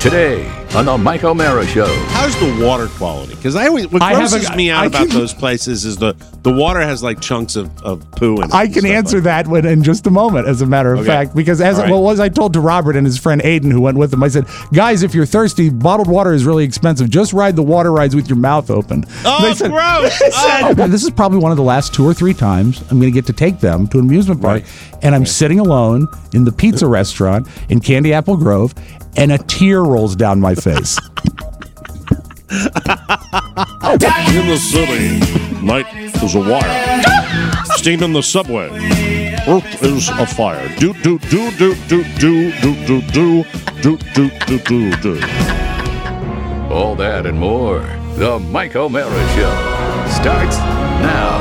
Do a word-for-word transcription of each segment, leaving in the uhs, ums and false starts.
Today on the Mike O'Mara Show. How's the water quality? Because I always what I grosses a, me out I about can, those places is the the water has like chunks of, of poo in it. I can answer like that when, in just a moment, as a matter of okay. fact, because as right. well was I told to Robert and his friend Aiden, who went with him, I said, guys, if you're thirsty, bottled water is really expensive. Just ride the water rides with your mouth open. Oh, they said, gross! They said, oh, this is probably one of the last two or three times I'm going to get to take them to an amusement park, right. and I'm right. sitting alone in the pizza restaurant in Candy Apple Grove, and a tear rolls down my face. In the city, night is a wire. Steam in the subway. Earth is afire. Do do do do do do do do do do do do do do. All that and more. The Mike O'Mara Show starts now.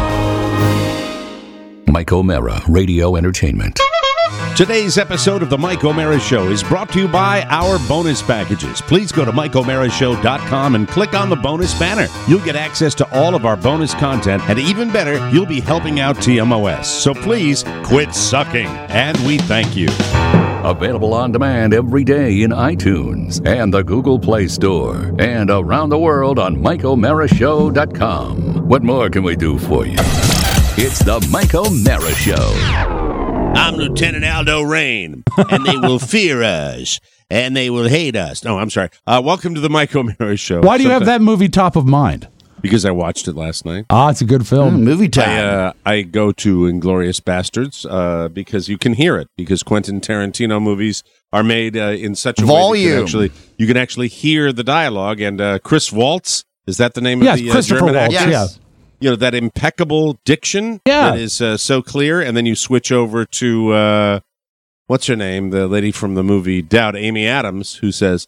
Mike O'Mara Radio Entertainment. Today's episode of the Mike O'Mara Show is brought to you by our bonus packages. Please go to Mike O'Mara Show dot com and click on the bonus banner. You'll get access to all of our bonus content, and even better, you'll be helping out T M O S. So please quit sucking, and we thank you. Available on demand every day in iTunes and the Google Play Store, and around the world on Mike O'Mara Show dot com. What more can we do for you? It's the Mike O'Mara Show. I'm Lieutenant Aldo Rain, and they will fear us, and they will hate us. No, I'm sorry. Uh, welcome to the Mike O'Mara Show. Why do you have that movie top of mind? Because I watched it last night. Ah, it's a good film. Mm, movie I, time. uh, I go to Inglourious Bastards uh, because you can hear it, because Quentin Tarantino movies are made uh, in such a Volume. way that you can actually, you can actually hear the dialogue. And uh, Chris Waltz, is that the name Yes, of the uh, Christopher German Waltz, actor? yeah. You know, that impeccable diction Yeah. that is uh, so clear, and then you switch over to, uh, what's her name, the lady from the movie Doubt, Amy Adams, who says,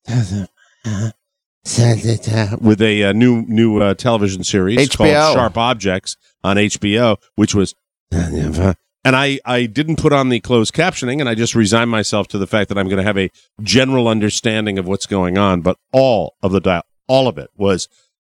with a uh, new new uh, television series H B O. called Sharp Objects on H B O, which was, and I, I didn't put on the closed captioning, and I just resigned myself to the fact that I'm going to have a general understanding of what's going on, but all of the dial, all of it was...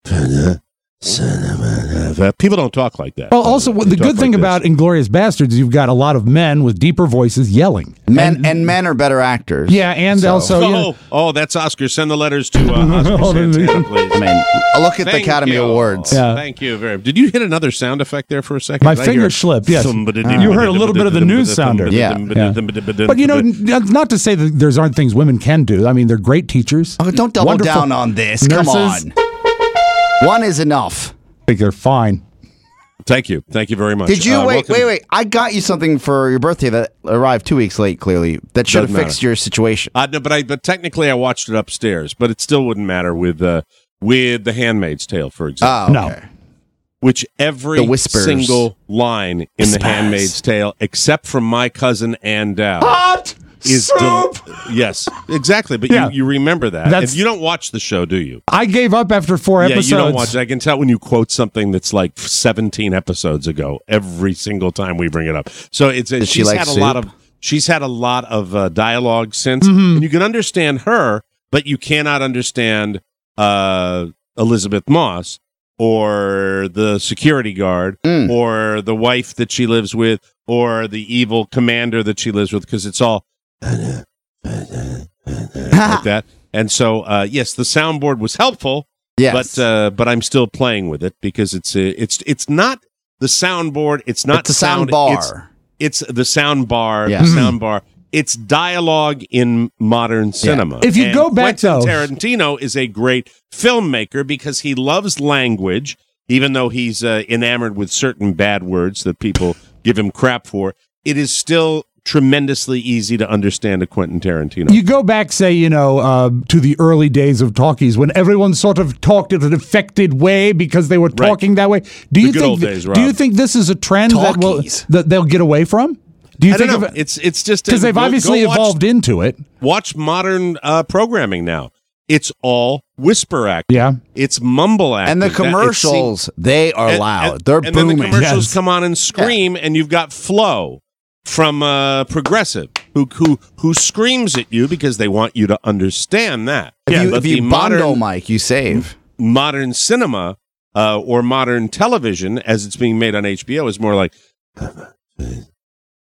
People don't talk like that. Well, also, They the talk good thing like about this. Inglourious Bastards is you've got a lot of men with deeper voices yelling. Men and, and men are better actors. yeah, and So- also, you know, Oh, oh, that's Oscar. Send the letters to uh, Oscar Santana, please. I mean, I'll look at the Thank Academy you. Awards. Yeah. Thank you very much. Did you hit another sound effect there for a second? my Did I finger hear- slipped. Yes, Somebody- you heard a little bit of the news sounder. Yeah. Yeah. But you know, n- not to say that there's aren't things women can do. I mean, they're great teachers. Oh, don't double Wonderful down on this. Come nurses. on. One is enough. I think they're fine. Thank you. Thank you very much. Did you Uh, wait? welcome- Wait, wait. I got you something for your birthday that arrived two weeks late. Clearly, that should have Doesn't fixed matter. your situation. Uh, no, but I but technically I watched it upstairs, but it still wouldn't matter with uh, with The Handmaid's Tale, for example. Oh, No. okay. Which every The whispers. single line in Whispers. The Handmaid's Tale, except from my cousin Andal, Hot is del- yes, exactly. But Yeah. you, you remember that. That's- If you don't watch the show, do you? I gave up after four Yeah, episodes. you don't watch it. I can tell when you quote something that's like seventeen episodes ago every single time we bring it up. So it's a, Does she she's like had a soup? lot of she's had a lot of uh, dialogue since, Mm-hmm. and you can understand her, but you cannot understand uh, Elizabeth Moss or the security guard Mm. or the wife that she lives with or the evil commander that she lives with, because it's all like that. And so, uh, yes, the soundboard was helpful. Yes. But uh, but I'm still playing with it because it's uh, it's it's not the soundboard. It's not It's a sound bar. It's, it's the sound bar. Yeah. The sound bar. It's dialogue in modern cinema. If you And go back, Quentin though- Tarantino is a great filmmaker because he loves language, even though he's uh, enamored with certain bad words that people give him crap for. It is still tremendously easy to understand a Quentin Tarantino. You go back, say, you know, uh, to the early days of talkies when everyone sort of talked in an affected way because they were Right. talking that way. Do The you good think? old th- days, do you Rob. think this is a trend that, will, Talkies. that they'll get away from? Do you I don't think know. of it? It's it's just Because they've go- obviously go watch- evolved into it. Watch modern uh, programming now. It's all whisper acting. Yeah. It's mumble acting. And the That- it's- commercials, they are and- loud. and- They're and booming. then the commercials Yes. come on and scream, and you've got Flo from uh, Progressive who who who screams at you because they want you to understand that. if you, But if you the bundle, modern, Mike, you save. modern cinema uh, or modern television, as it's being made on H B O, is more like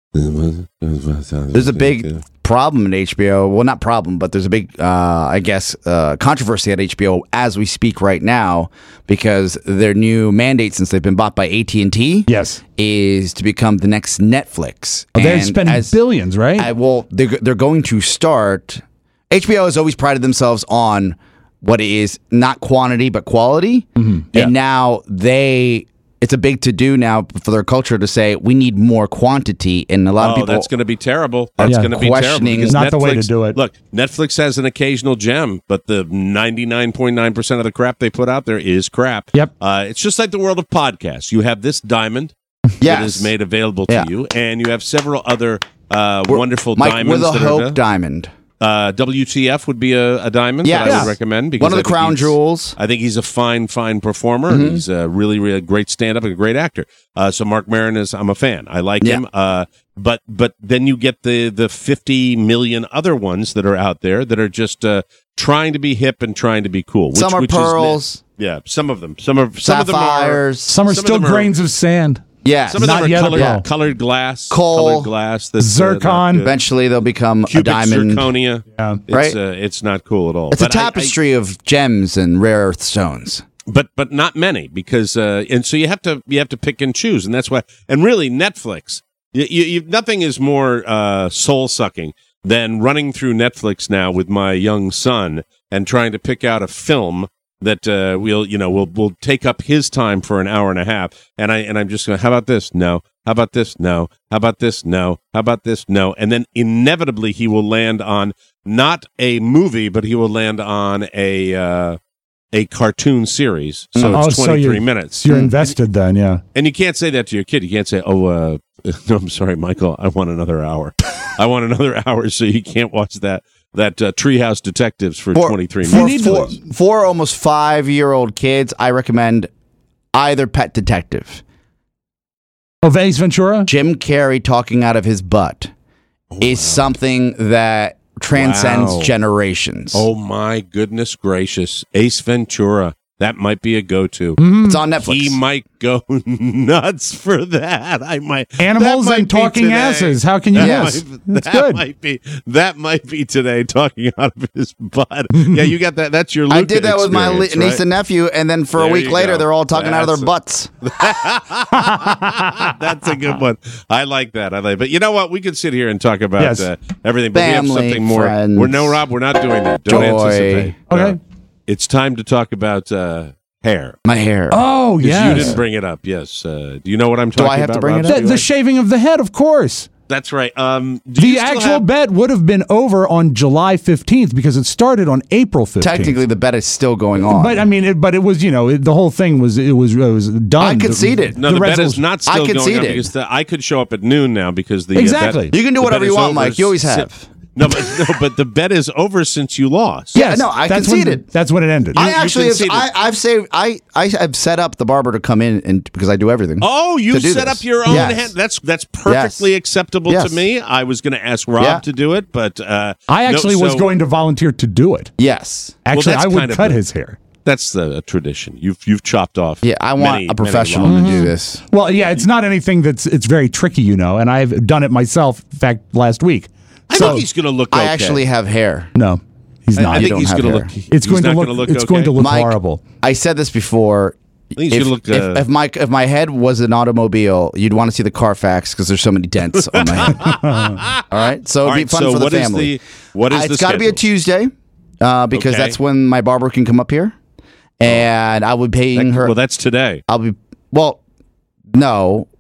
There's a big problem in H B O. Well, not problem, but there's a big, uh, I guess, uh, controversy at H B O as we speak right now because their new mandate, since they've been bought by A T and T, Yes. is to become the next Netflix. Oh, they're And spending as- billions, right? I, well, they're, they're going to start. H B O has always prided themselves on what is not quantity but quality, Yeah. and now they. It's a big to-do now for their culture to say we need more quantity, and a lot Oh, of people. that's going to be terrible. That's Yeah. going to be terrible. Questioning- because Not the way to Netflix- do it. Look, Netflix has an occasional gem, but the ninety-nine point nine percent of the crap they put out there is crap. Yep. Uh, it's just like the world of podcasts. You have this diamond that Yes. is made available to Yeah. you, and you have several other uh, wonderful Mike, diamonds. with a that are Hope there. diamond. Uh, W T F would be a, a diamond Yes. that I Yeah. would recommend. Because One of I the think crown he's- jewels. I think he's a fine, fine performer. Mm-hmm. And he's a really, really great stand-up and a great actor. Uh, so Mark Maron is, I'm a fan. I like Yeah. him. Uh, but but then you get the the fifty million other ones that are out there that are just uh, trying to be hip and trying to be cool. Which, Some are which is- pearls, yeah, some of them. Some are some of them are. sapphires. Some are some of still them are- grains of sand. Yes. Some of them Not are yet, colored, yeah. colored glass, Coal. colored glass, that's, uh, not Zircon. good. Eventually, they'll become Cubic a diamond. zirconia. Yeah. It's, Right? uh, it's not cool at all. It's a But I- I- tapestry of gems and rare earth stones. but but not many because uh, and so you have to you have to pick and choose, and that's why. And really, Netflix, you, you, you, nothing is more uh, soul sucking than running through Netflix now with my young son and trying to pick out a film that uh, we'll you know we'll we'll take up his time for an hour and a half, and I and I'm just going, how about this? No. How about this? No. How about this? No. How about this? No. And then inevitably he will land on not a movie, but he will land on a uh, a cartoon series. So Oh, it's so twenty-three you're- minutes. So you're invested then, yeah. And you can't say that to your kid. You can't say, "Oh, uh, no, I'm sorry, Michael. I want another hour. I want another hour." So you can't watch that that uh, Treehouse Detectives for, For- twenty-three For, minutes. for, please. for almost five-year-old kids, I recommend either Pet Detective. Of Ace Ventura? Jim Carrey talking out of his butt is something that transcends Wow. generations. Oh my goodness gracious, Ace Ventura. That might be a go-to. It's on Netflix. He might go nuts for that. I might Animals that might and be talking today. asses. How can you That miss? might- That's that good. might be that might be today. Talking out of his butt. Yeah, you got that. That's your. Luca I did that with my li- experience, niece right? and nephew, and then for There a week you later, go. they're all talking out of their That's- butts. That's a good one. I like that. I like. But you know what? We could sit here and talk about Yes. uh, everything. But Family, we have something more. friends. We're no, Rob. We're not doing that. Don't Joy. anticipate. Okay. No. It's time to talk about uh, hair. My hair. Oh, 'Cause yes. You didn't bring it up. Yes. Uh, do you know what I'm Do talking about? I have to bring Rob it up? the, the Stewart? shaving of the head, of course. That's right. Um, do you The still actual have- bet would have been over on July fifteenth because it started on April fifteenth. Technically, the bet is still going on. But I mean, it, but it was, you know, it, the whole thing was, it was, it was done. I conceded. No, the, bet is resolution- not still I going on conceded. because the, I could show up at noon now because the uh, Exactly. bet- You can do the whatever bet you is want, over Mike. You always si- have. No, but no, but the bet is over since you lost. Yeah, no, I that's when- conceded. that's when it ended. I you actually have, conceded. I, I've saved. I I have set up the barber to come in and because I do everything. Oh, you to do set this. up your own Yes. hand. That's that's perfectly Yes. acceptable Yes. to me. I was going to ask Rob Yeah. to do it, but uh, I no, actually was so going to volunteer to do it. Yes. Actually, that's I would kind of cut the- his hair. That's the tradition. You've you've chopped off. Yeah, I want many, a many professional long- to do this. Well, yeah, it's not anything that's, it's very tricky, you know, and I've done it myself, in fact, last week. I So- think he's going to look. Okay. I actually have hair. No, he's I, not. I You think don't he's have going to hair. look. it's he's going to not look, gonna look. it's okay. going to look Mike, horrible. I said this before. I think he's If, going to look. if, Uh, if my if my head was an automobile, you'd want to see the Carfax because there's so many dents on my head. All right, so all it'd be right. fun So for the what is family. the what is Uh, the? it's got to be a schedule? Tuesday uh, because Okay. that's when my barber can come up here, and I would pay That- her. Well, that's today. I'll be well. No,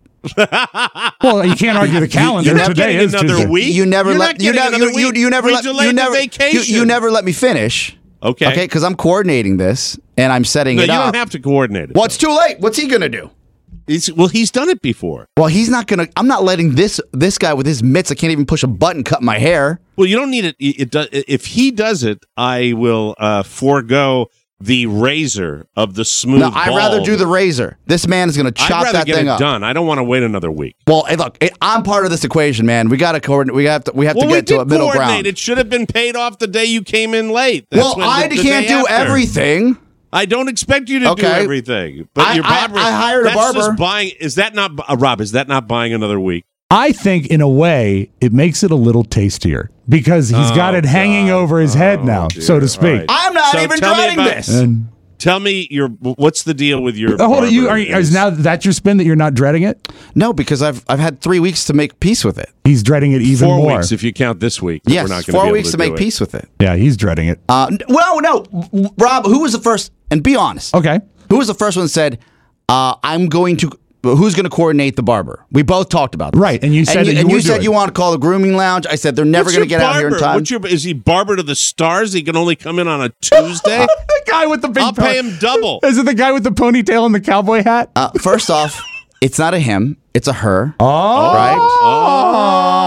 Well, you can't argue the calendar. You're not Today getting is another Tuesday. week. you never You're let not you getting never another you, you, week. you never We let you delayed the never you, vacation. you never let me finish. Okay. Okay, because I'm coordinating this and I'm setting No, it you up. don't have to coordinate it. well, it's too late. What's he gonna do? It's, well, he's done it before. Well, he's not gonna. I'm not letting this this guy with his mitts. I can't even push a button, cut my hair. Well, you don't need it. It, it does. If he does it, I will uh, forego the razor of the smooth. No, I'd rather bald. do the razor. This man is gonna I'd chop rather that get thing it up. done. I don't want to wait another week. Well, hey, look, it, I'm part of this equation, man. We got to coordinate. We have to. We have Well, to we get to did a middle coordinate. ground. It should have been paid off the day you came in late. That's Well, when the- I the can't day do after. everything. I don't expect you to do Okay. everything. But I- your I- barber, I hired a that's barber. Just buying. Is that not uh, Rob? Is that not buying another week? I think, in a way, it makes it a little tastier because he's Oh, got it hanging God. over his head now, dear. so to speak. All right. I'm not So even tell me dreading about- this. And Tell me your what's the deal with your oh, hold on, you barber? are, you- is now that your spin that you're not dreading it? No, because I've I've had three weeks to make peace with it. He's dreading it even four more. weeks if you count this week. that Yes, we're not gonna be four able weeks to, do make it. peace with it. Yeah, he's dreading it. Uh, n- well, no, w- Rob, who was the first? And be honest. Okay. Who was the first one that said, uh, "I'm going to"? Who's going to coordinate the barber? We both talked about this. Right, and you said and you, that you and you would do said it. you want to call the grooming lounge. I said they're never What's going to your get out here in barber? time. What's your, is he barber to the stars? He can only come in on a Tuesday. The guy with the big I'll pay him double. Is it the guy with the ponytail and the cowboy hat? uh, first off, it's not a him; it's a her. oh. Right?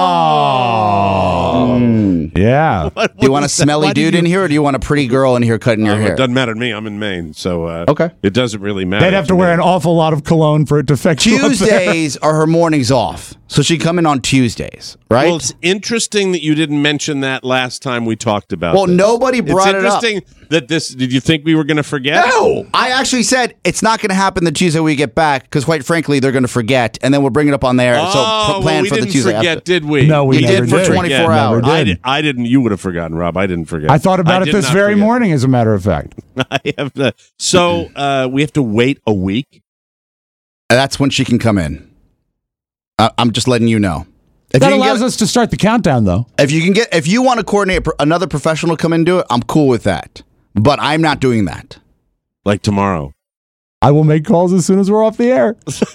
Oh. Yeah. Do you want a was that? smelly Why do dude you- in here, or do you want a pretty girl in here cutting your Uh, hair? It doesn't matter to me. I'm in Maine, so uh, Okay. It doesn't really matter. They'd have to me. wear an awful lot of cologne for it to affect you up there. Tuesdays are her mornings off, so she come in on Tuesdays, right? Well, it's interesting that you didn't mention that last time we talked about. Well, this. nobody brought it's it up. interesting that this. Did you think we were going to forget? No, I actually said it's not going to happen the Tuesday we get back because, quite frankly, they're going to forget, and then we'll bring it up on there. Oh, so pl- plan well, we for didn't the Tuesday forget, after. did we? No, we You never did for did. twenty-four Never hours. did. I, did, I didn't. You would have forgotten, Rob. I didn't forget. I thought about it did this not very forget. morning, as a matter of fact. I have to, so uh, we have to wait a week. That's when she can come in. I- I'm just letting you know. If That you, can allows get, us to start the countdown, though. if you can get, if you want to coordinate pro- another professional to come in and do it, I'm cool with that. But I'm not doing that. Like tomorrow. I will make calls as soon as we're off the air.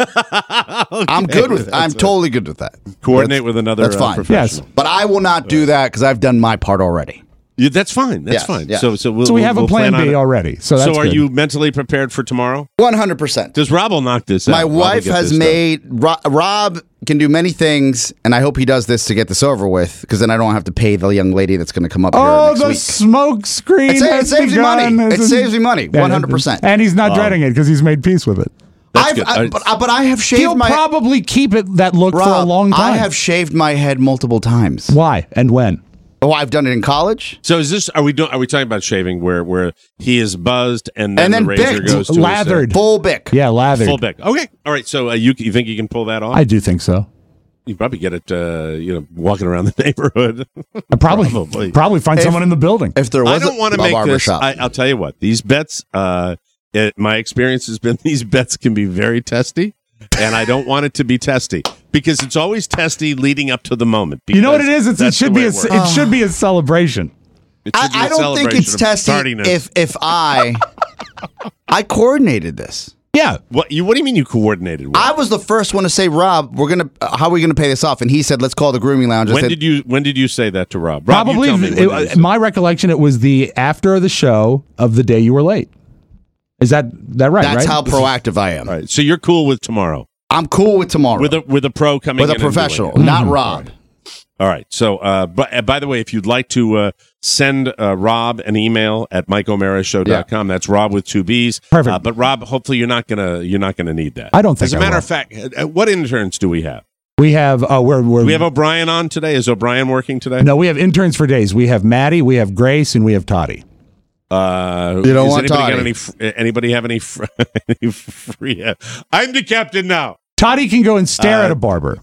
I'm good with. I'm totally good with that. Coordinate That's- with another That's uh, fine. professional. Yes. But I will not do that because I've done my part already. Yeah, that's fine. That's Yes, fine. yes. So, so, we'll, So we we'll- have a we'll plan on B it. already. So that's So, are good. you mentally prepared for tomorrow? one hundred percent. Does Rob will knock this My out? Rob will wife get has this done. made Ro- Rob can do many things, and I hope he does this to get this over with, because then I don't have to pay the young lady that's going to come up Oh, here next the week. smoke screen. It sa- it has saves you begun. money. It It's- saves you money, one hundred percent. And he's not dreading it because he's made peace with it. That's I've, good. I, Uh, but, I- but I have shaved He'll my probably keep it that look for a Rob, long time. I have shaved my head multiple times. Why and when? Oh, I've done it in college. So is this? Are we doing? Are we talking about shaving where where he is buzzed and then, And then the razor bicked. goes to his, uh, Lathered. Full bick. Yeah, lathered. full back? Okay, all right. So uh, you you think you can pull that off? I do think so. You probably get it. Uh, you know, walking around the neighborhood. I probably Probably. probably, find If- someone in the building. If there I was don't want a, to a make barber this. shop. I, I'll tell you what. These bets. Uh, it, my experience has been these bets can be very testy, and I don't want it to be testy because it's always testy leading up to the moment. You know what it because is? It's, it that's should the be way a it works. it should be a celebration. It should be I, a I don't think celebration it's of testy tardiness. if if I I coordinated this. Yeah. What you? What do you mean you coordinated? With? I was the first one to say, Rob, we're gonna. Uh, how are we gonna pay this off? And he said, let's call the grooming lounge. I when said, did you? When did you say that to Rob? Rob, Probably, you tell me, when it- did you say- my recollection, it was the after the show of the day you were late. Is that that right? that's right? how proactive I am. All right, so you're cool with tomorrow I'm cool with tomorrow with a with a pro coming with a in and doing professional, it. not Rob. All right. So, uh, but, uh, by the way, if you'd like to uh, send uh, Rob an email at mike o'mara show dot com, that's Rob with two B's. Perfect. Uh, but Rob, hopefully you're not gonna you're not gonna need that. I don't think As a I matter will. of fact, uh, what interns do we have? We have uh, we're, we're Do we have O'Brien on today? Is O'Brien working today? no, we have interns for days. We have Maddie, we have Grace, and we have Toddy. Uh, You don't does want anybody got Toddy. any? fr- uh, Anybody have any? Fr- any free? Uh, I'm the captain now. Toddy can go and stare Uh, at a barber.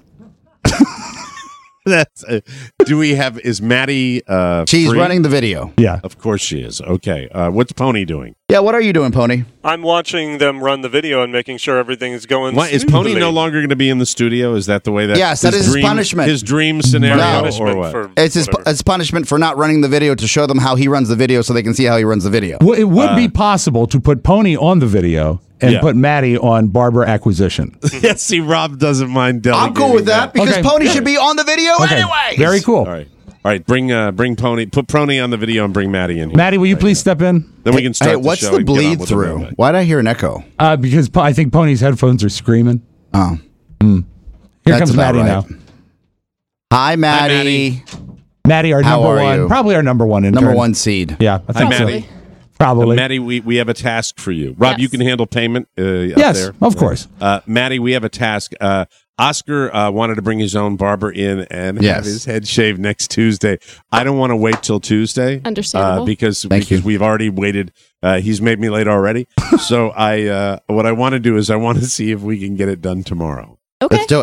That's. Uh, do we have? Is Maddie? Uh, She's free? running the video. Yeah. Of course she is. Okay. Uh, what's Pony doing? Yeah, what are you doing, Pony? I'm watching them run the video and making sure everything is going. What, is smoothly. Pony no longer going to be in the studio? Is that the way that? Yes, that is his punishment. His dream scenario, No. Punishment or what? for It's his whatever. it's punishment for not running the video to show them how he runs the video, so they can see how he runs the video. Well, it would be possible to put Pony on the video and Uh, Yeah. put Maddie on barber acquisition. Yeah, see, Rob doesn't mind delegating. I'm cool with that because Okay. Pony should be on the video Okay. anyway. Very cool. All right, all right. Bring uh, bring Pony, put Pony on the video, and bring Maddie in here. Maddie, will you please step in? Then we can start. Hey, the what's show the and get on bleed with the through? mailbag. Why'd I hear an echo? Uh, because Po- I think Pony's headphones are screaming. Oh, Here That's comes about Maddie right. now. hi, Maddie. Maddie. Maddie, our How number are one, you? probably our number one intern. Number one seed. Yeah, I Hi, think so. Maddie. Probably. Uh, Maddie, we, we have a task for you. Rob, Yes. you can handle payment. Uh, up yes, there. of course. Uh, Maddie, we have a task. Uh, Oscar uh, wanted to bring his own barber in and have Yes. his head shaved next Tuesday. I don't want to wait till Tuesday. Understandable. Uh, because Thank because you. we've already waited. Uh, he's made me late already. so I uh, what I want to do is I want to see if we can get it done tomorrow. Okay. Let's do it.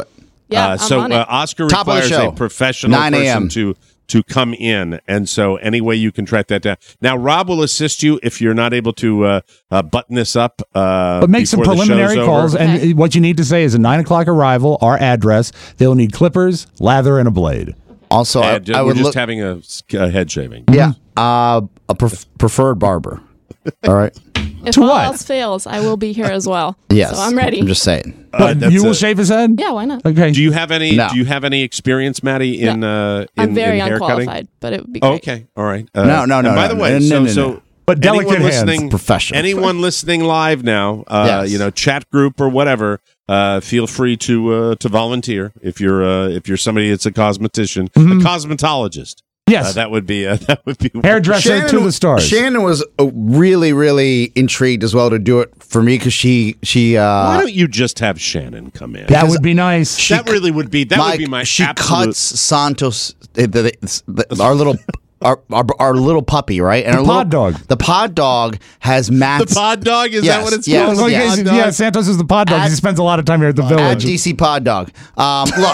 Yeah, Uh, I'm so on uh, it. Oscar Top of the requires show. a professional nine person a.m. to to come in, and so any way you can track that down. Now, Rob will assist you if you're not able to uh, uh, button this up. Uh, But make some before the preliminary show's calls, over. and what you need to say is a nine o'clock arrival, our address. They'll need clippers, lather, and a blade. Also, I, And, uh, I we're would just look. having a, s- a head shaving. Yeah, uh, a pref- preferred barber. All right. If To all what? else fails, I will be here as well. Yes. So I'm ready. I'm just saying. But that's you will a- shave his head? yeah, why not? Okay. Do you have any? No. Do you have any experience, Maddie, in uh, in, I'm very in hair unqualified, cutting? but it would be Oh, great. okay, all right. Uh, No, no, no, and by no, the way, no, so no, no, so. no. But delicate anyone hands. listening, Professional. Anyone listening live now, uh, Yes. you know, chat group or whatever, uh, feel free to uh, to volunteer if you're uh, if you're somebody that's a cosmetician, a cosmetologist. Yes. Uh, that would be uh, that would be Hairdresser to the stars. Shannon was uh, really, really intrigued as well to do it for me because she she Why uh, don't you just have Shannon come in? that would be nice. that really would be that Mike, would be my she absolute. cuts Santos the, the, the, our little. Our, our our little puppy, right? And The our pod little, dog. The pod dog has the mats. pod dog is Yes, that what it's yes, called? Well, yes. okay, Pod yeah, dog? Santos is the pod dog. At- he spends a lot of time here at the At village. D C Pod Dog. Um, look,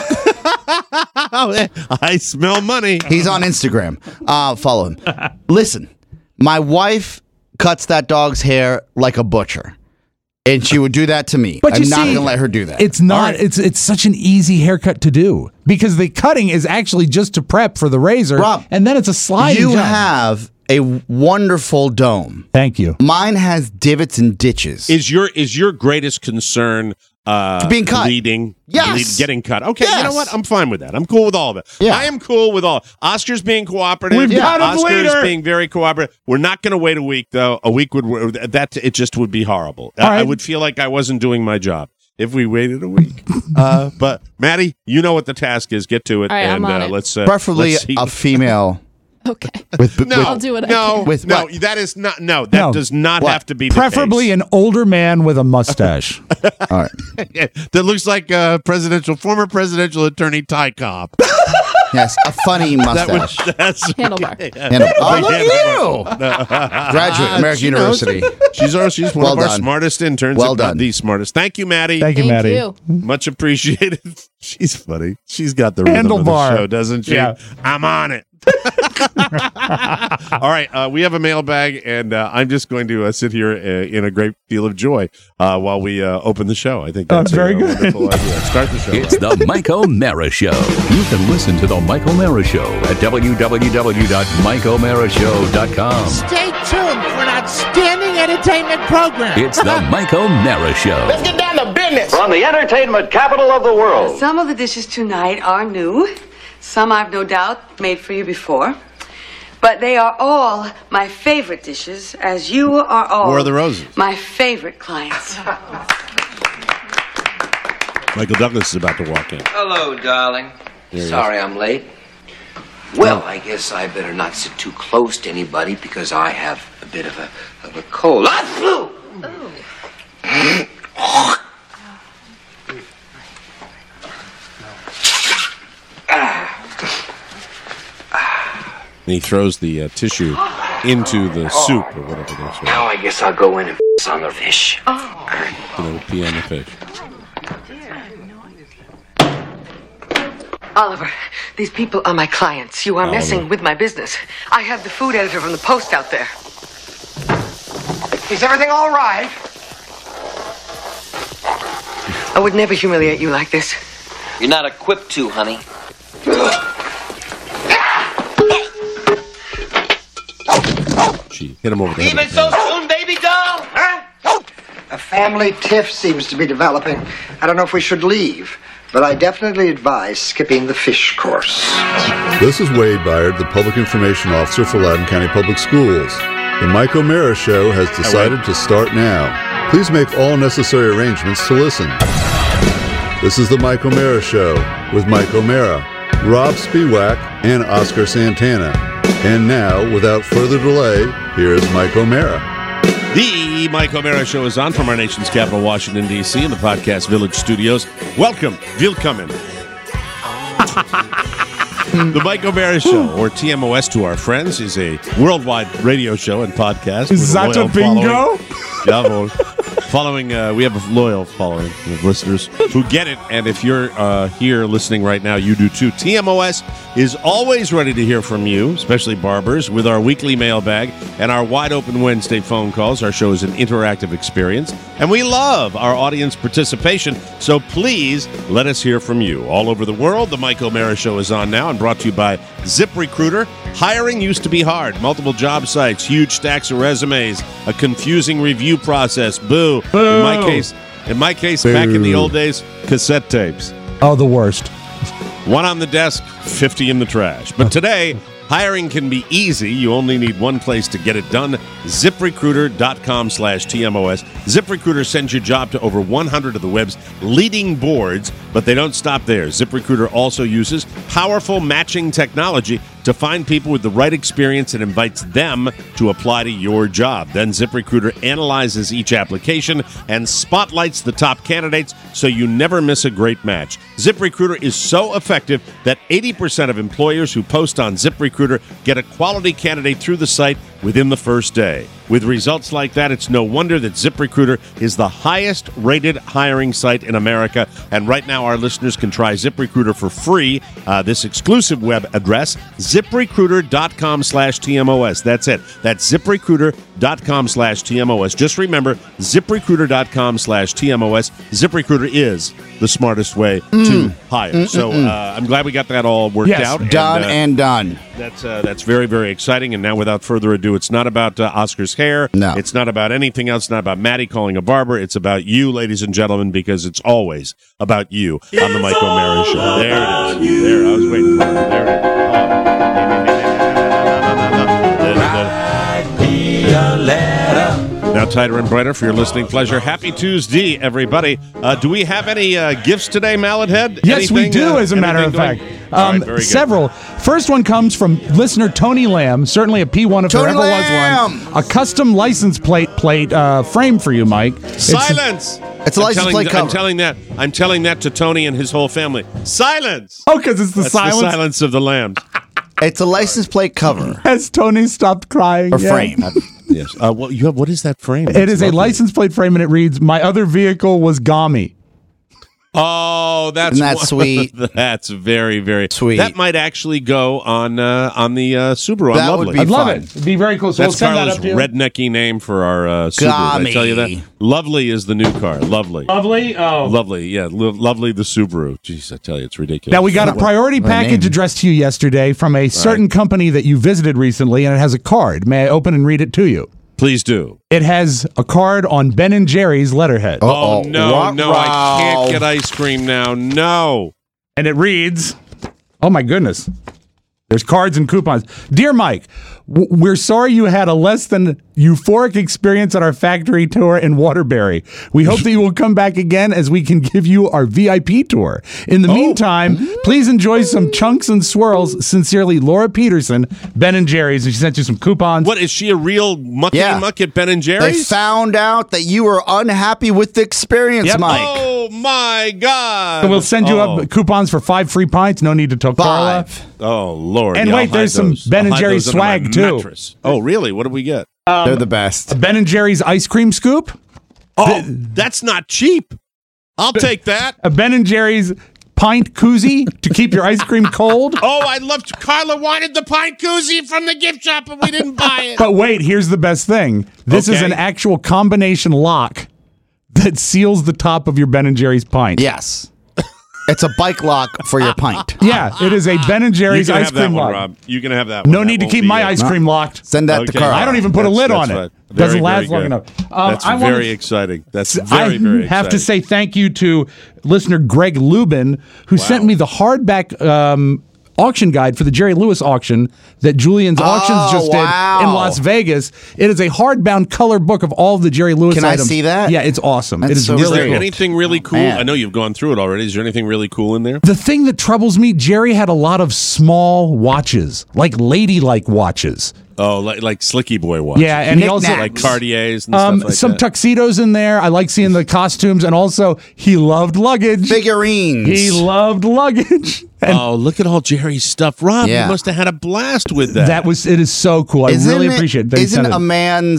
I smell money. he's on Instagram. Uh, follow him. Listen, my wife cuts that dog's hair like a butcher, and she would do that to me. But I'm you not see, going to let her do that. It's not. It's it's such an easy haircut to do because the cutting is actually just to prep for the razor, Rob, and then it's a sliding. you job. have a wonderful dome. Thank you. Mine has divots and ditches. Is your is your greatest concern uh, Being cut. bleeding? Yes. bleed- getting cut. Okay, you know Yes. what? I'm fine with that. I'm cool with all of it. Yeah. I am cool with all. Oscar's being cooperative. We've got a Oscar's bleeder. being very cooperative. We're not going to wait a week though. A week would that it just would be horrible. I, All I right. would feel like I wasn't doing my job if we waited a week. uh, but Maddie, you know what the task is. Get to it, All right, I'm and on uh, it. let's uh, Preferably let's see. a female Okay. with, No, with I'll do what I no, can. With no. what? That is not. No, that No. does not What? have to be the Preferably case. an older man with a mustache. all right. that looks like uh, presidential former presidential attorney Ty Cobb. Yes, a funny That would, mustache. that's Handlebar. And a- oh, look at you! Graduate, American She knows. University. She's our she's one Well of our done. smartest interns. Well if not done. the smartest. Thank you, Maddie. Thank you, Thank Maddie. you. Much appreciated. She's funny. She's got the rhythm of the Handlebar. show, doesn't she? Yeah. I'm on it. All right, uh, we have a mailbag, and uh, I'm just going to uh, sit here uh, in a great deal of joy uh, while we uh, open the show. I think Oh, that's very a, good. wonderful idea. Start the show. It's the Mike O'Mara Show. You can listen to the Mike O'Mara Show at w w w dot mike o'mara show dot com. Stay tuned for an outstanding entertainment program. It's the Mike O'Mara Show. Let's get down to business. From the entertainment capital of the world. Some of the dishes tonight are new. Some I've no doubt made for you before. But they are all my favorite dishes, as you are all War of the Roses. my favorite clients. Michael Douglas is about to walk in. Hello, darling. he Sorry I'm late. Well, I guess I better not sit too close to anybody because I have a bit of a of a cold. Ah, flu! And he throws the uh, tissue into the soup or whatever it is. Right? Now I guess I'll go in and on the fish. You know, pee on the fish. Oliver, these people are my clients. You are Oliver. messing with my business. I have the food editor from the Post out there. Is everything all right? I would never humiliate you like this. You're not equipped to, honey. Gee, hit him over the head. Even with so the pen. soon, baby doll? Huh? A family tiff seems to be developing. I don't know if we should leave, but I definitely advise skipping the fish course. This is Wade Byard, the Public Information Officer for Loudoun County Public Schools. The Mike O'Mara Show has decided to start now. Please make all necessary arrangements to listen. This is the Mike O'Mara Show with Mike O'Mara, Rob Spiewak, and Oscar Santana. And now, without further delay, here's Mike O'Mara. The Mike O'Mara Show is on from our nation's capital, Washington, D C, in the Podcast Village studios. Welcome. Willkommen. The Mike O'Mara Show, or T M O S to our friends, is a worldwide radio show and podcast. with a Is that loyal a bingo? following. Jawohl. Following, uh, we have a loyal following of listeners who get it, and if you're uh, here listening right now, you do too. T M O S is always ready to hear from you, especially barbers, with our weekly mailbag and our wide open Wednesday phone calls. Our show is an interactive experience, and we love our audience participation, so please let us hear from you. All over the world, the Mike O'Mara Show is on now and brought to you by ZipRecruiter. Hiring used to be hard. Multiple job sites, huge stacks of resumes, a confusing review process. Boo. Boo. In my case, in my case, Boo. back in the old days, cassette tapes. Oh, the worst. One on the desk, fifty in the trash. But today, hiring can be easy. You only need one place to get it done. ZipRecruiter.com slash TMOS. ZipRecruiter sends your job to over one hundred of the web's leading boards, but they don't stop there. ZipRecruiter also uses powerful matching technology to find people with the right experience and invites them to apply to your job. Then ZipRecruiter analyzes each application and spotlights the top candidates so you never miss a great match. ZipRecruiter is so effective that eighty percent of employers who post on ZipRecruiter get a quality candidate through the site within the first day. With results like that, it's no wonder that ZipRecruiter is the highest-rated hiring site in America. And right now, our listeners can try ZipRecruiter for free. Uh, this exclusive web address, ZipRecruiter.com slash TMOS. That's it. That's ZipRecruiter.com slash TMOS. Just remember, ZipRecruiter.com slash TMOS. ZipRecruiter is the smartest way Mm. to hire. Mm, so mm, mm. uh, I'm glad we got that all worked Yes, out. done uh, and done. That's uh, that's very, very exciting. And now, without further ado, it's not about uh, Oscar's hair. No. It's not about anything else. It's not about Maddie calling a barber. It's about you, ladies and gentlemen, because it's always about you on the Mike O'Mara Show. There it is. There, I was waiting for it. There it is. Now, tighter and brighter for your listening pleasure. Happy Tuesday, everybody. Uh, do we have any uh, gifts today, Mallet Head? Yes, we Anything, do, uh, as a matter of anything fact. going- All Um, right, very good. several. First one comes from listener Tony Lamb, certainly a P one if there Tony ever Lamb! was one. A custom license plate plate uh, frame for you, Mike. It's- Silence! It's a I'm license telling, plate I'm cover. telling that. I'm telling that to Tony and his whole family. Silence! Oh, because it's the That's silence. the silence of the lambs. It's a license plate cover. Has Tony stopped crying? Or yet? frame. Yes. Uh, well, you have. What is that frame? It That's is a lovely. license plate frame, and it reads, "My other vehicle was Gami." Oh, that's Isn't that one- sweet? That's very, very Sweet. That might actually go on uh, on the uh, Subaru. That on would Lovely. be I'd love fun. it. It'd be very cool. So That's we'll send that Carla's up to you. rednecky name for our uh, Subaru. Did I tell you that? Gami. Lovely is the new car. Lovely. Lovely. Oh. Lovely, yeah, lo- lovely the Subaru. Jeez, I tell you, it's ridiculous. Now, we got a priority what a package name. addressed to you yesterday from a certain company that you visited recently, and it has a card. May I open and read it to you? Please do. It has a card on Ben and Jerry's letterhead. Oh, Uh-oh. no, Wow. no, I can't get ice cream now. No. And it reads, oh my goodness. There's cards and coupons. Dear Mike, w- we're sorry you had a less than euphoric experience at our factory tour in Waterbury. We hope that you will come back again as we can give you our V I P tour. In the meantime, please enjoy some chunks and swirls. Sincerely, Laura Peterson, Ben and Jerry's. And she sent you some coupons. What, is she a real mucky Yeah. muck at Ben and They Jerry's? found out that you were unhappy with the experience, Yep. Mike. Oh, my God. So we'll send you oh. up coupons for five free pints. No need to tell Carla. Five. Oh, Lord. And Yeah, wait, I'll hide there's some those. Ben I'll and hide Jerry's those under my swag, too. mattress. Oh, really? What do we get? They're the best. Ben and Jerry's ice cream scoop. Oh, that's not cheap. I'll take that. A Ben and Jerry's pint koozie to keep your ice cream cold. Oh, I loved Carla wanted the pint koozie from the gift shop, and we didn't buy it. But wait, here's the best thing. This is Okay. an actual combination lock that seals the top of your Ben and Jerry's pint. Yes. It's a bike lock for your pint. Yeah, it is a Ben and You Jerry's can ice have that cream one, lock. Rob. You can have that one. No That need to won't keep be my it. ice cream locked. Send that Okay. to Carla. I don't even put a That's- lid that's on it. fine. Doesn't Very, last very long good. enough. Um, That's I wanna- very exciting. That's very, I very have to exciting. say thank you to listener Greg Lubin, who sent me the hardback um, auction guide for the Jerry Lewis auction that Julian's Auctions just wow. did in Las Vegas. It is a hardbound color book of all of the Jerry Lewis Can I items. see that? Yeah, it's awesome. That's it is so really Is there cool. anything really cool? man. I know you've gone through it already. Is there anything really cool in there? The thing that troubles me, Jerry had a lot of small watches, like ladylike watches. Oh, like like Slicky Boy watch. Yeah, and he also like Cartiers and um, stuff like some that. tuxedos in there. I like seeing the costumes, and also he loved luggage. Figurines. He loved luggage. And oh, look at all Jerry's stuff, Rob. Yeah. You must have had a blast with that. that was it is so cool. I Isn't really it- appreciate that. he Isn't sent it. a man's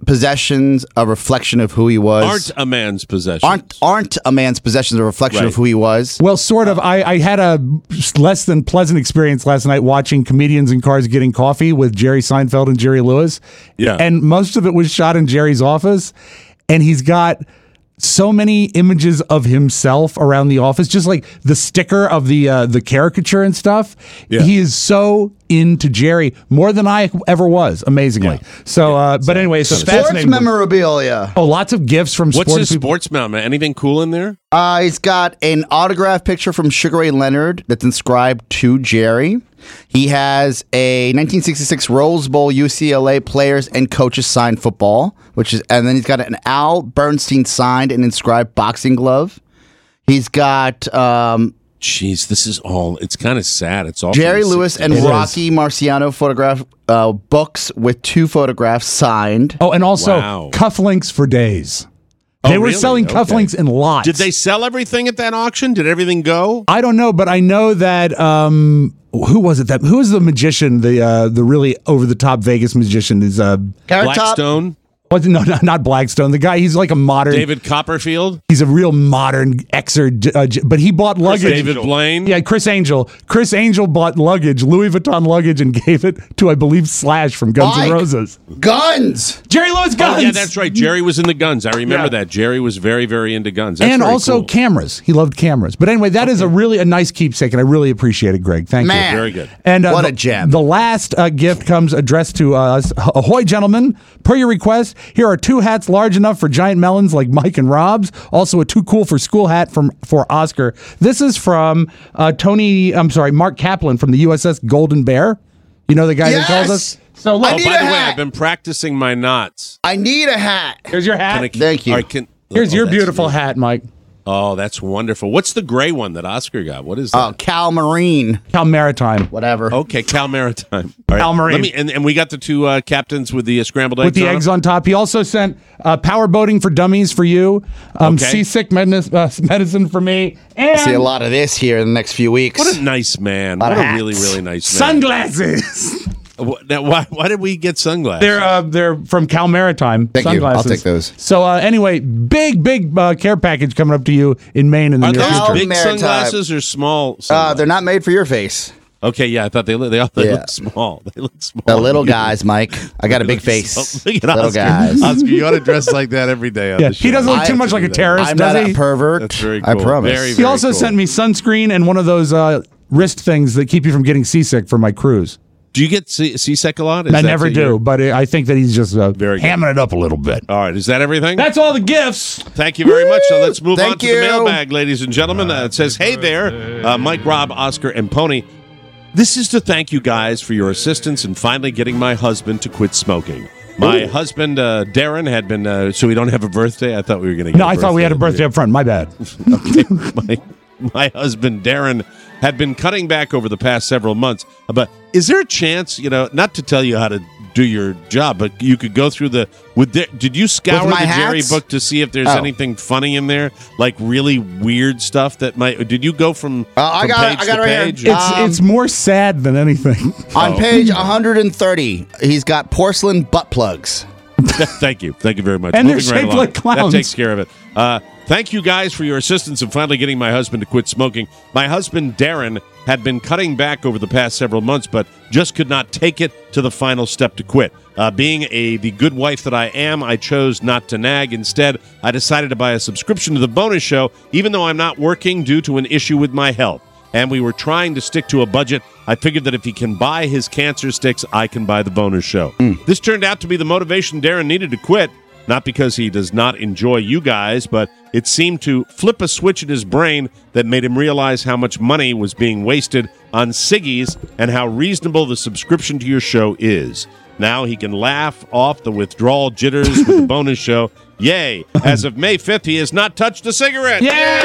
possessions a reflection of who he was? Aren't a man's possessions. Aren't aren't a man's possessions a reflection Right. of who he was? Well, sort of. I, I had a less than pleasant experience last night watching Comedians in Cars Getting Coffee with Jerry Seinfeld and Jerry Lewis. Yeah. And most of it was shot in Jerry's office. And he's got so many images of himself around the office, just like the sticker of the uh, the caricature and stuff. Yeah. He is so into Jerry, more than I ever was, amazingly. Yeah. So, uh, but anyway, it's a Sports fascinating. memorabilia. Oh, lots of gifts from What's sports his people. sports mount, man? Anything cool in there? Uh, he's got an autograph picture from Sugar Ray Leonard that's inscribed to Jerry. He has a nineteen sixty-six Rose Bowl U C L A players and coaches signed football, which is, and then he's got an Al Bernstein signed and inscribed boxing glove. He's got um, Jeez, this is all. It's kind of sad. It's all Jerry from the Lewis and sixties. Rocky Marciano photograph uh, books with two photographs signed. Oh, and also Wow. cufflinks for days. Oh, They were really? selling Okay. cufflinks in lots. Did they sell everything at that auction? Did everything go? I don't know, but I know that um, who was it? That who was the magician? The uh, the really over the top Vegas magician is uh, Carrot Top? Blackstone, was no, no, not Blackstone. The guy, he's like a modern. David Copperfield, He's a real modern Xer, uh, j- but he bought luggage. David Blaine. Yeah, Chris Angel. Chris Angel bought luggage, Louis Vuitton luggage, and gave it to, I believe, Slash from Guns N' Mike. Roses. Guns! Jerry Lewis Guns. Oh, yeah, that's right. Jerry was in the guns. I remember Yeah. that. Jerry was very, very into guns. That's and very also cool. cameras. He loved cameras. But anyway, that is a really a nice keepsake, and I really appreciate it, Greg. Thank Man. you. Very good. And uh, What the, a gem. The last uh, gift comes addressed to us. Ahoy, gentlemen. Per your request, here are two hats large enough for giant melons like Mike and Rob's. Also, a too cool for school hat from for Oscar. This is from uh, Tony, I'm sorry, Mark Kaplan from the U S S Golden Bear. You know the guy Yes! that calls us? So I look, Oh, need by a the way, hat. I've been practicing my knots. I need a hat. here's your hat. Can I- Thank you. all right, can- Here's oh, your that's beautiful neat. hat, Mike. Oh, that's wonderful. What's the gray one that Oscar got? What is that? Oh, Cal Marine. Cal Maritime. Whatever. Okay, Cal Maritime. All right. Cal Marine. Let me, and, and we got the two uh, captains with the uh, scrambled eggs With the on eggs them? on top. He also sent uh, power boating for dummies for you, um, Okay. seasick medicine, uh, medicine for me, and See a lot of this here in the next few weeks. What a nice man. Lot What of a really, hats. really nice man. sunglasses. Wh- Now, why, why did we get sunglasses? they're uh, they're from Cal Maritime. Thank you. sunglasses. I'll take those. So uh, anyway, big big uh, care package coming up to you in Maine in the Are near those Cal future. big Maritime. sunglasses or small Uh, sunglasses? they're not made for your face. okay, yeah, I thought they, look- they, all they Yeah. look small. They look small. The little guys, Mike. I got a big face. Look at Little Oscar. guys. Oscar, you ought to dress like that every day on Yeah, the show. he doesn't look I- too much like a terrorist, I'm does not he? a pervert. That's very I cool. promise. Very, he very also cool. sent me sunscreen and one of those uh, wrist things that keep you from getting seasick for my cruise. Do you get sea- seasick a lot? Is I that never to do, your- but I think that he's just uh, Very good. hamming it up a little bit. All right, is that everything? That's all the gifts. Thank you very much. So let's move Thank on to you. the mailbag, ladies and gentlemen. Uh, it says, hey there, uh, Mike, Rob, Oscar, and Pony. This is to thank you guys for your assistance in finally getting my husband to quit smoking. My husband, uh, Darren, had been, uh, so we don't have a birthday? I thought we were going to get No, a I thought we had a birthday up front. My bad. Okay, my, my husband Darren had been cutting back over the past several months. But is there a chance, you know, not to tell you how to do your job, but you could go through the with the, did you scour With the my Jerry hats? book to see if there's Oh. anything funny in there, like really weird stuff that might? Did you go from, Uh, I from got it. page I got to it right here. page? It's Um, it's more sad than anything. On Oh. page one hundred thirty, he's got porcelain butt plugs. Thank you. Thank you very much. And they're Moving right shaped along. like clowns. That takes care of it. Uh, thank you guys for your assistance in finally getting my husband to quit smoking. My husband, Darren, had been cutting back over the past several months, but just could not take it to the final step to quit. Uh, being a the good wife that I am, I chose not to nag. Instead, I decided to buy a subscription to the bonus show, even though I'm not working due to an issue with my health. And we were trying to stick to a budget. I figured that if he can buy his cancer sticks, I can buy the bonus show. This turned out to be the motivation Darren needed to quit, not because he does not enjoy you guys, but it seemed to flip a switch in his brain that made him realize how much money was being wasted on ciggies and how reasonable the subscription to your show is. Now he can laugh off the withdrawal jitters with the bonus show. Yay! As of May fifth, he has not touched a cigarette.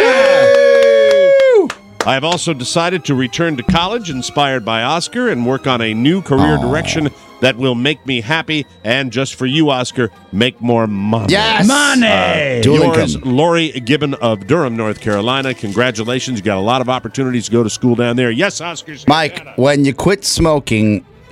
I have also decided to return to college inspired by Oscar and work on a new career direction that will make me happy and, just for you, Oscar, make more money. Yes! Money! Dual Yours, income. Lori Gibbon of Durham, North Carolina. Congratulations. You got a lot of opportunities to go to school down there. Yes, Oscar. Mike, when you quit smoking,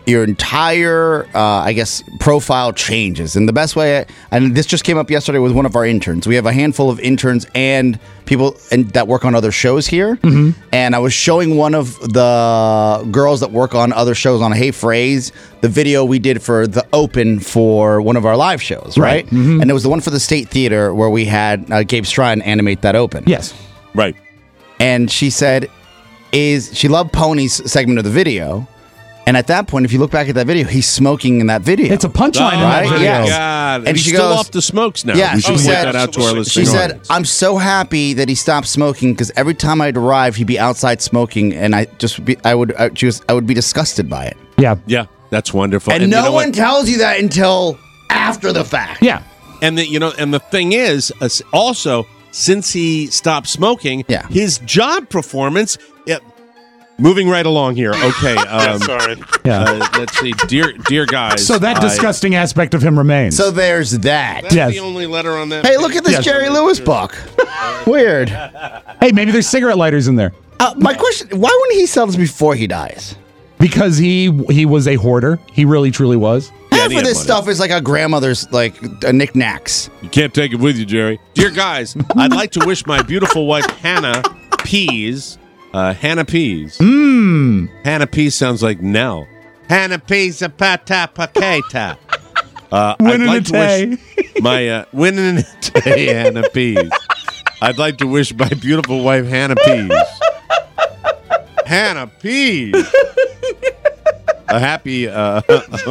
your entire, uh, I guess, profile changes. And the best way, and this just came up yesterday with one of our interns. We have a handful of interns and people and, that work on other shows here. Mm-hmm. And I was showing one of the girls that work on other shows on Hey Phrase the video we did for the open for one of our live shows, right? right? Mm-hmm. And it was the one for the State Theater where we had uh, Gabe Strine animate that open. Yes. Right. And she said, is she loved Pony's segment of the video. And at that point, if you look back at that video, he's smoking in that video. It's a punchline oh, in that video. Yes. God. And he's she still goes, off the smokes now. Yeah, we she should said, point that out to our listeners. She said, I'm so happy that he stopped smoking because every time I'd arrive, he'd be outside smoking, and I just be, I would, I, just, I would be disgusted by it. Yeah, yeah, that's wonderful. And, and no you know one what? tells you that until after the fact. Yeah, and the, you know, and the thing is, uh, also since he stopped smoking, yeah. his job performance. It, Moving right along here. Okay. Um, Sorry. Yeah. Uh, let's see. Dear dear guys. So that I- disgusting aspect of him remains. So there's that. That's Yes. the only letter on that. Hey, look at this Yes. Jerry Lewis book. Weird. Hey, maybe there's cigarette lighters in there. Uh, my question, why wouldn't he sell this before he dies? Because he he was a hoarder. He really, truly was. Yeah, Half he of had this money. stuff is like a grandmother's, like, uh, knickknacks. You can't take it with you, Jerry. Dear guys, I'd like to wish my beautiful wife Hannah Pease. Uh, Hannah Pease. Mmm. Hannah Pease sounds like Nell. Hannah Pease a pata paketa. Uh, I'd Winning like a to tay. wish my uh, winning a tay Hannah Pease. I'd like to wish my beautiful wife Hannah Pease. Hannah Pease. A happy. Uh,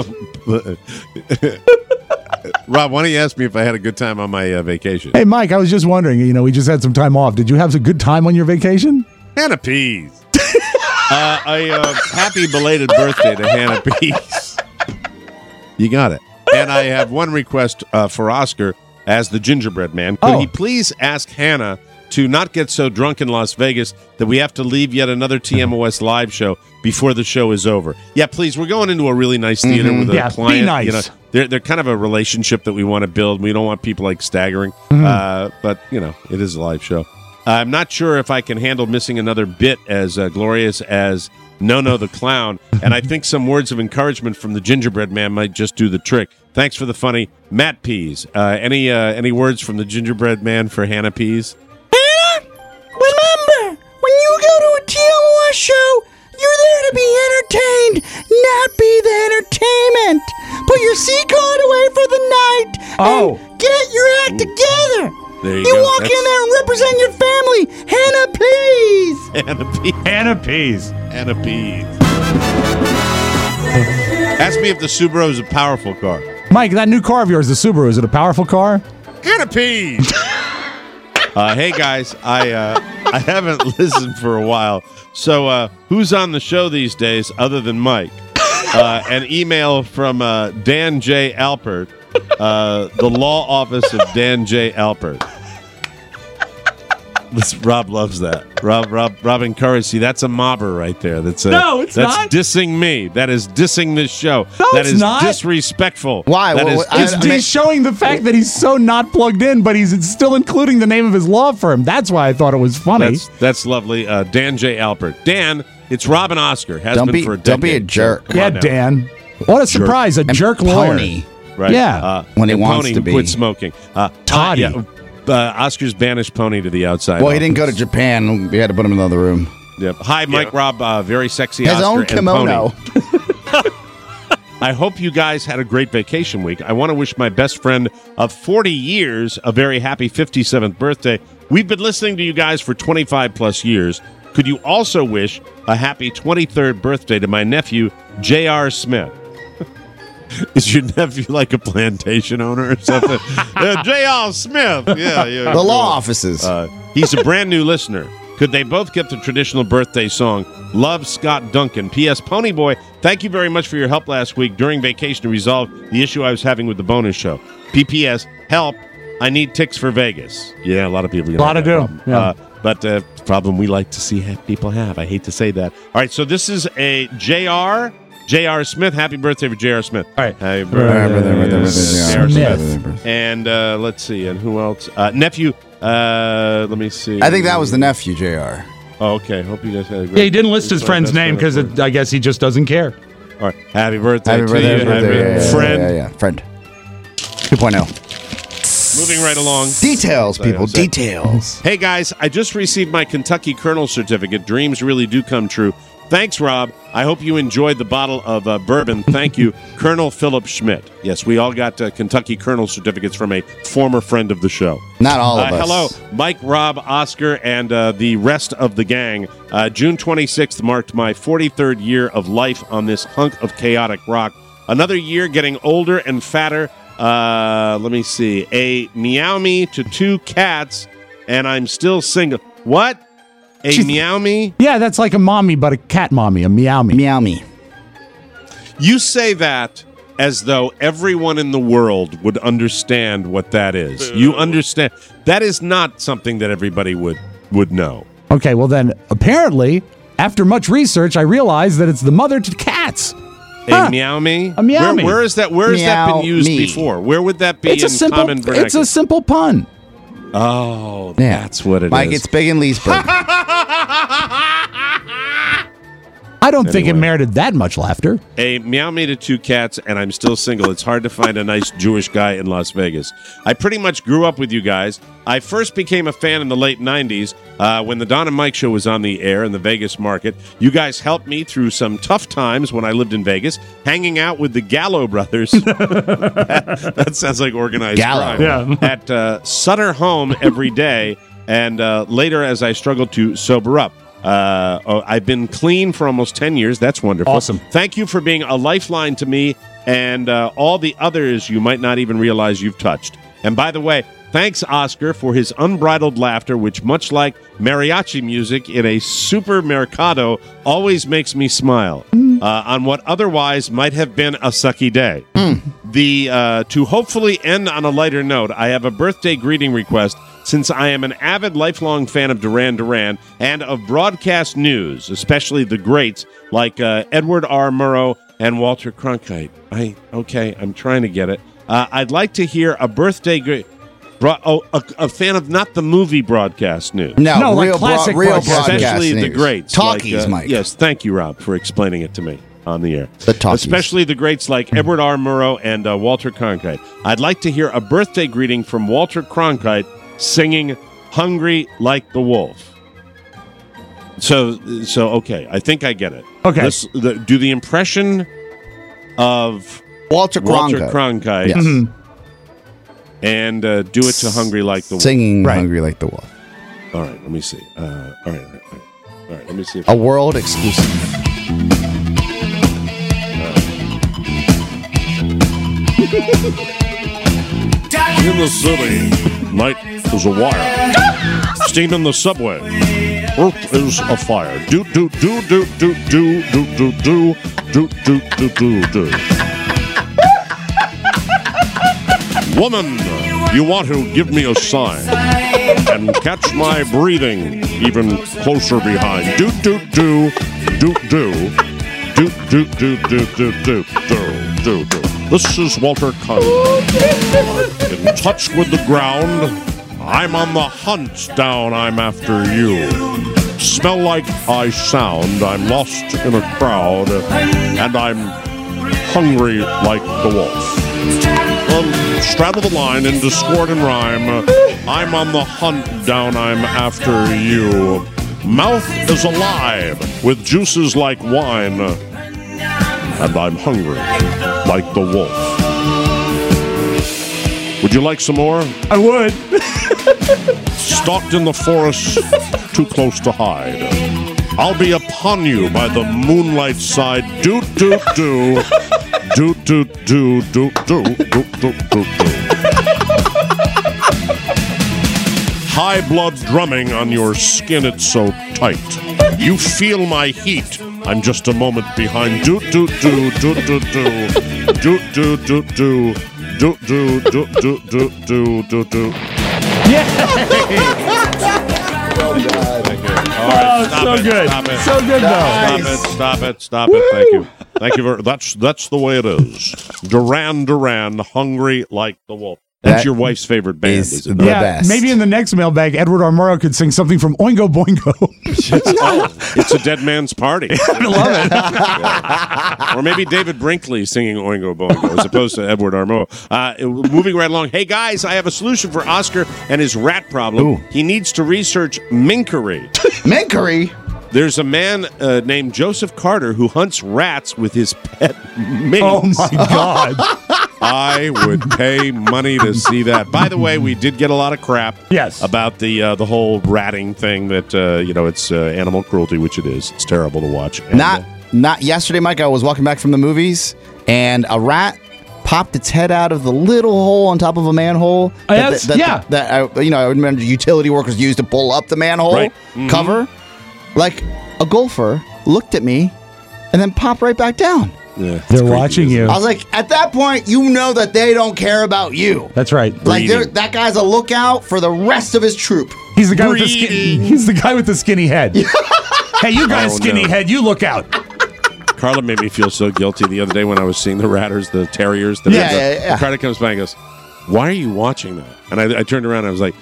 Rob, why don't you ask me if I had a good time on my uh, vacation? Hey, Mike, I was just wondering, you know, we just had some time off. Did you have a good time on your vacation? Hannah Pease. uh, a uh, happy belated birthday to Hannah Pease. You got it. And I have one request uh, for Oscar as the gingerbread man. Could Oh. he please ask Hannah to not get so drunk in Las Vegas that we have to leave yet another T M O S live show before the show is over? Yeah, please. We're going into a really nice theater Mhm. with a Yeah, be client. nice. You know, they're, they're kind of a relationship that we want to build. We don't want people like staggering. Mhm. Uh, but, you know, it is a live show. I'm not sure if I can handle missing another bit as uh, glorious as No-No the Clown, and I think some words of encouragement from the gingerbread man might just do the trick. Thanks for the funny, Matt Pease. Uh, any uh, any words from the gingerbread man for Hannah Pease? Remember, when you go to a T M O S show, you're there to be entertained, not be the entertainment. Put your C card away for the night Oh. and get your act together. There you You go. walk That's- in there and represent your family. Hannah, please. Hannah Pease. Hannah Pease. Hannah Pease. Ask me if the Subaru is a powerful car. Mike, that new car of yours, the Subaru, is it a powerful car? Hannah Pease. uh, hey guys, I uh, I haven't listened for a while. So uh, who's on the show these days other than Mike? Uh, an email from uh, Dan J. Alpert, uh, the law office of Dan J. Alpert. This, Rob loves that. Rob, Rob, Rob encouraged. See, that's a mobber right there. That's a, No, it's that's not. dissing me. That is dissing this show. No, that it's is not. disrespectful. Why? That Well, is I- He's, I mean- he's showing the fact that he's so not plugged in, but he's still including the name of his law firm. That's why I thought it was funny. That's that's lovely. Uh, Dan J. Alpert. Dan, it's Rob and Oscar. Has Don't been be- for a decade. don't be a jerk. Come yeah, on now. Dan. What a surprise. A And jerk lawyer. Pony. Right. Yeah. Uh, When he and wants Pony to who be. quit smoking. Uh, Toddy. Uh, yeah, uh, Oscar's banished Pony to the outside. Well, he didn't go to office. Japan. We had to put him in another room. Yep. Hi, Mike Rob. Uh, very sexy His Oscar own and kimono. Pony. I hope you guys had a great vacation week. I want to wish my best friend of forty years a very happy fifty-seventh birthday. We've been listening to you guys for twenty-five plus years. Could you also wish a happy twenty-third birthday to my nephew, J R. Smith? Is your nephew like a plantation owner or something? uh, J R. Smith. Yeah, yeah. The cool. law offices. Uh, he's a brand new listener. Could they both get the traditional birthday song, Love Scott Duncan? P S. Ponyboy, thank you very much for your help last week during vacation to resolve the issue I was having with the bonus show. P P S. Help. I need ticks for Vegas. Yeah, a lot of people. A lot of do. problem. Yeah. Uh, but uh, problem we like to see ha- people have. I hate to say that. All right, so this is a J R. J R. Smith. Happy birthday for J R. Smith. All right. Happy birthday, J R. Smith. And uh, let's see, and who else? Uh, nephew. Uh, let me see. I think that was the nephew, J R. Oh, okay. Hope you guys had a great. Yeah, he didn't list his He's my friend's best name friend because at work. I guess he just doesn't care. All right. Happy birthday Happy to birthday, you, birthday. happy Yeah, yeah, friend. Yeah, yeah, friend. two point oh. Moving right along. Details, people. That's it. Details. Hey, guys, I just received my Kentucky Colonel certificate. Dreams really do come true. Thanks, Rob. I hope you enjoyed the bottle of uh, bourbon. Thank you, Colonel Philip Schmidt. Yes, we all got uh, Kentucky Colonel certificates from a former friend of the show. Not all of Uh, us. hello, Mike, Rob, Oscar, and uh, the rest of the gang. Uh, June twenty-sixth marked my forty-third year of life on this hunk of chaotic rock. Another year getting older and fatter. Uh, let me see. A meow me to two cats, and I'm still single. What? A She's- meow me? Yeah, that's like a mommy, but a cat mommy, a meow me. Meow me. You say that as though everyone in the world would understand what that is. You understand. That is not something that everybody would, would know. Okay, well then, apparently, after much research, I realized that it's the mother to cats. A Huh. meow me? A meow where, me. Where is that? Where has that Meow been used me. before? Where would that be It's a in simple. common vernacular? It's a simple pun. Oh, Yeah. that's what it is. Mike, it's big in Leesburg. I don't think it Anyway. merited that much laughter. A meow me to two cats, and I'm still single. It's hard to find a nice Jewish guy in Las Vegas. I pretty much grew up with you guys. I first became a fan in the late nineties uh, when the Don and Mike show was on the air in the Vegas market. You guys helped me through some tough times when I lived in Vegas, hanging out with the Gallo brothers. that, that sounds like organized Gallo. crime. At uh, Sutter Home every day, and uh, later as I struggled to sober up. Uh, oh, I've been clean for almost ten years. That's wonderful. Awesome. Thank you for being a lifeline to me and uh, all the others you might not even realize you've touched. And by the way, thanks, Oscar, for his unbridled laughter, which, much like mariachi music in a supermercado, always makes me smile uh, on what otherwise might have been a sucky day. The uh, to hopefully end on a lighter note, I have a birthday greeting request. Since I am an avid, lifelong fan of Duran Duran and of broadcast news, especially the greats like uh, Edward R. Murrow and Walter Cronkite. I okay, I'm trying to get it. Uh, I'd like to hear a birthday greet. Bro- oh, a, a fan of not the movie broadcast news. No, No, like real, classic broad, real broadcast. broadcast Especially the news. greats. Talkies, like, uh, Mike. Yes, thank you, Rob, for explaining it to me on the air. The talkies. Especially the greats like Edward R. Murrow and uh, Walter Cronkite. I'd like to hear a birthday greeting from Walter Cronkite singing "Hungry Like the Wolf." So, so okay, I think I get it. Okay. This, the, do the impression of Walter Walter Cronkite. Cronkite, Yes. Mhm. and uh, do it to "Hungry Like the Wolf." Singing Right. Hungry Like the Wolf. All right, let me see. Uh, all right, all right, all right. All right, let me see. If A world exclusive. In the city, night is a wire. Steam in the subway. Earth is afire. Do do do do do do do do do do do do do do. Woman, you want to give me a sign and catch my breathing even closer behind. Do do do do do do do do do do do do do do. This is Walter Cronkite. In touch with the ground, I'm on the hunt down, I'm after you. Smell like I sound, I'm lost in a crowd, and I'm hungry like the wolf. Um, straddle the line in discord and rhyme, I'm on the hunt down, I'm after you. Mouth is alive with juices like wine, and I'm hungry like the wolf. Would you like some more? I would. Stalked in the forest, too close to hide. I'll be upon you by the moonlight side. Do do do, do do do do do do do do do. High blood drumming on your skin, it's so tight. You feel my heat. I'm just a moment behind. Do do do do do do do do do do. Do do do do do do do do. Oh, Stop so it, good. Stop it. So good, though. Stop it. Stop it. Stop it. Thank you. Thank you. Very, that's that's the way it is. Duran Duran, hungry like the wolf. That's That your wife's favorite band. is Is it the not? Yeah, best. maybe in the next mailbag, Edward Armoro could sing something from Oingo Boingo. Oh, it's a dead man's party. I love it. Yeah. Or maybe David Brinkley singing Oingo Boingo as opposed to Edward Armoro. Uh, moving right along. Hey, guys, I have a solution for Oscar and his rat problem. Ooh. He needs to research minkery. Minkery. There's a man uh, named Joseph Carter who hunts rats with his pet minks. Oh, my God. I would pay money to see that. By the way, we did get a lot of crap Yes. about the uh, the whole ratting thing that, uh, you know, it's uh, animal cruelty, which it is. It's terrible to watch. And, Not uh, not yesterday, Mike. I was walking back from the movies, and a rat popped its head out of the little hole on top of a manhole. Oh, yes, that, that, yeah. That, I, you know, I remember utility workers used to pull up the manhole Right. Mhm. cover. Like a gopher looked at me, and then popped right back down. yeah, it's They're creepy, watching isn't it? you. I was like, at that point, you know that they don't care about you. That's right. Like they're- Breeding. that guy's a lookout for the rest of his troop. He's the guy with the skin, Breeding. He's the guy with the skinny head. Hey, you got a Oh, skinny no. head. You look out. Carla made me feel so guilty the other day when I was seeing the ratters, the terriers. That Yeah, I, yeah, yeah. Carla comes by and goes, "Why are you watching that?" And I, I turned around and I was like,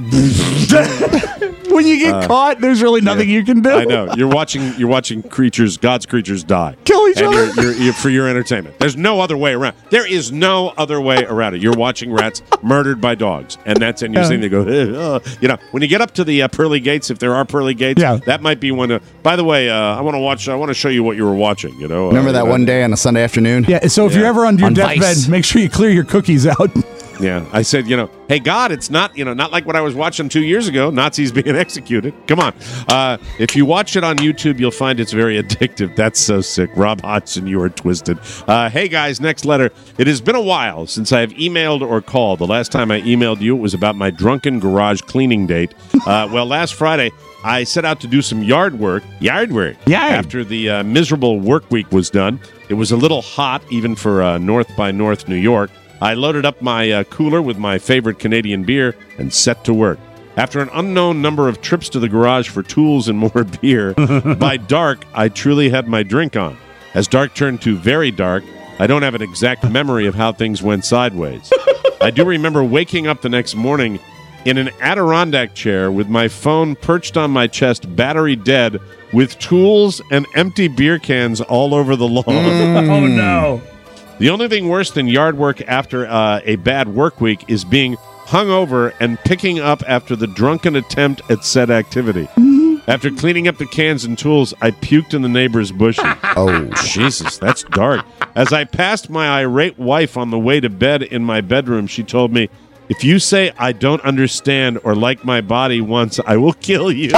When you get caught, there's really nothing you can do. "I know you're watching. You're watching creatures, God's creatures die, Kill each and other. You're, you're, you're, for your entertainment. There's no other way around. There is no other way around it. You're watching rats murdered by dogs, and that's and you're Yeah. sitting there go, "Eh, uh." You know, when you get up to the uh, pearly gates, if there are pearly gates, Yeah. that might be one. To, by the way, uh, I want to watch. I want to show you what you were watching. You know, Remember uh, that you know, one day on a Sunday afternoon? Yeah, so if Yeah. you're ever on your On deathbed, Vice. make sure you clear your cookies out. Yeah, I said, you know, hey God, it's not, you know, not like what I was watching two years ago. Nazis being executed. Come on, uh, if you watch it on YouTube, you'll find it's very addictive. That's so sick. Rob Hodgson, you are twisted. Uh, hey guys, next letter. It has been a while since I have emailed or called. The last time I emailed you, it was about my drunken garage cleaning date. Uh, well, last Friday, I set out to do some yard work. Yard work. Yard. After the uh, miserable work week was done, it was a little hot, even for uh, North by North New York. I loaded up my uh, cooler with my favorite Canadian beer and set to work. After an unknown number of trips to the garage for tools and more beer, by dark, I truly had my drink on. As dark turned to very dark, I don't have an exact memory of how things went sideways. I do remember waking up the next morning in an Adirondack chair with my phone perched on my chest, battery dead, with tools and empty beer cans all over the lawn. Oh, no. The only thing worse than yard work after uh, a bad work week is being hungover and picking up after the drunken attempt at said activity. After cleaning up the cans and tools, I puked in the neighbor's bushes. Oh, Jesus, that's dark. As I passed my irate wife on the way to bed in my bedroom, she told me, "If you say I don't understand or like my body once, I will kill you."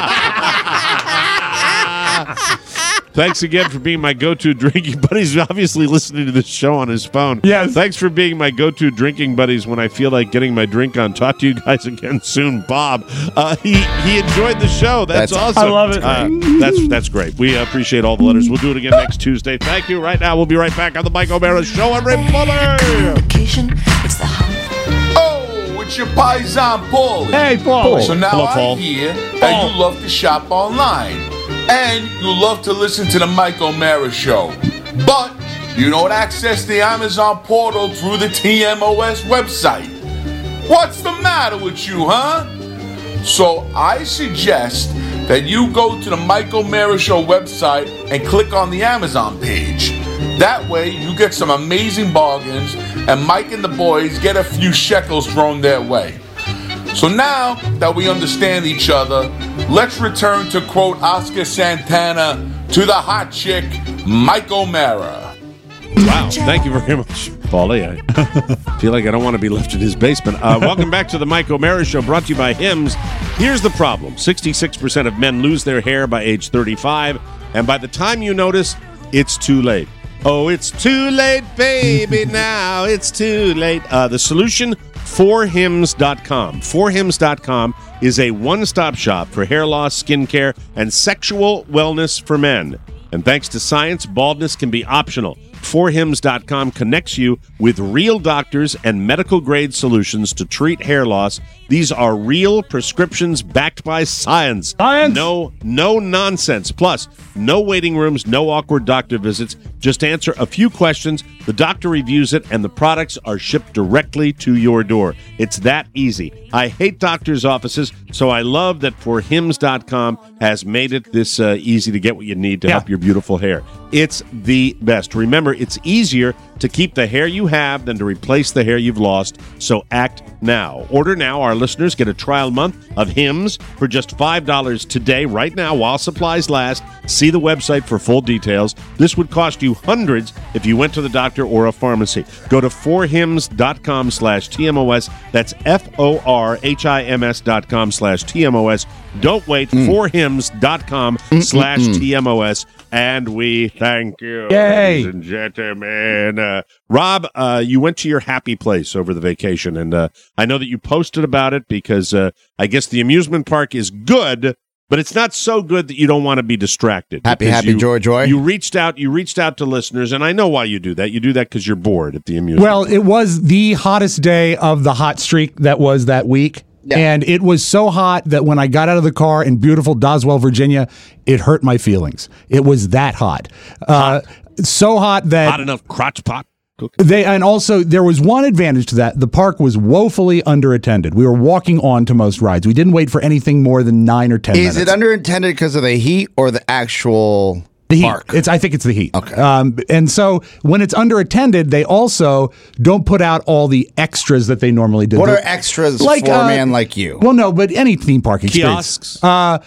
Thanks again for being my go-to drinking buddies. He's obviously listening to this show on his phone. Yes. Thanks for being my go-to drinking buddies when I feel like getting my drink on. Talk to you guys again soon, Bob. Uh, he he enjoyed the show. That's, That's- awesome. I love it. Uh, that's that's great. We appreciate all the letters. We'll do it again next Tuesday. Thank you. Right now, we'll be right back on the Mike O'Mara Show. I'm Ray Fuller. It's the Oh, it's your paisan Paulie. Hey, Paul. So now Hello, I Paul. hear that you love to shop online. And you love to listen to the Mike O'Mara Show. But you don't access the Amazon portal through the T M O S website. What's the matter with you, huh? So I suggest that you go to the Mike O'Mara Show website and click on the Amazon page. That way you get some amazing bargains and Mike and the boys get a few shekels thrown their way. So now that we understand each other, let's return to quote Oscar Santana to the hot chick, Mike O'Mara. Wow. Thank you very much, Paulie. I feel like I don't want to be left in his basement. Uh, welcome back to the Mike O'Mara Show, brought to you by Hims. Here's the problem. sixty-six percent of men lose their hair by age thirty-five, and by the time you notice, it's too late. Oh, it's too late, baby, now it's too late. Uh, the solution, for hims dot com. for hims dot com is a one-stop shop for hair loss, skincare, and sexual wellness for men. And thanks to science, baldness can be optional. for hims dot com connects you with real doctors and medical-grade solutions to treat hair loss. These are real prescriptions backed by science. Science! No, no nonsense. Plus, no waiting rooms, no awkward doctor visits. Just answer a few questions, The doctor reviews it, and the products are shipped directly to your door. It's that easy. I hate doctor's offices, so I love that for hims dot com has made it this uh, easy to get what you need to Yeah. help your beautiful hair. It's the best. Remember, it's easier to keep the hair you have than to replace the hair you've lost, so act now. Order now. Our listeners get a trial month of Hims for just five dollars today, right now, while supplies last. See the website for full details. This would cost you hundreds if you went to the doctor or a pharmacy. Go to four hims dot com slash T M O S. That's F O R H I M S dot com slash T M O S. Don't wait. Mm. four hims dot com slash T M O S. And we thank you, Yay. ladies and gentlemen. Uh, Rob, uh, you went to your happy place over the vacation, and uh, I know that you posted about it because uh, I guess the amusement park is good, but it's not so good that you don't want to be distracted. Happy, Because happy, you, joy, joy. You reached out. You reached out to listeners, and I know why you do that. You do that because you're bored at the amusement. Well, it was the hottest day of the hot streak that was that week. Yeah. And it was so hot that when I got out of the car in beautiful Doswell, Virginia, it hurt my feelings. It was that hot. Uh, so hot that Hot enough crotch pot. they, and also there was one advantage to that. The park was woefully underattended. We were walking on to most rides. We didn't wait for anything more than nine or ten Is minutes. it underintended because of the heat or the actual The heat. park? It's. I think it's the heat. Okay. Um, and so when it's underattended, they also don't put out all the extras that they normally do. What The- are extras like, for a uh, man like you? Well, no, but any theme park experience. Kiosks? Uh,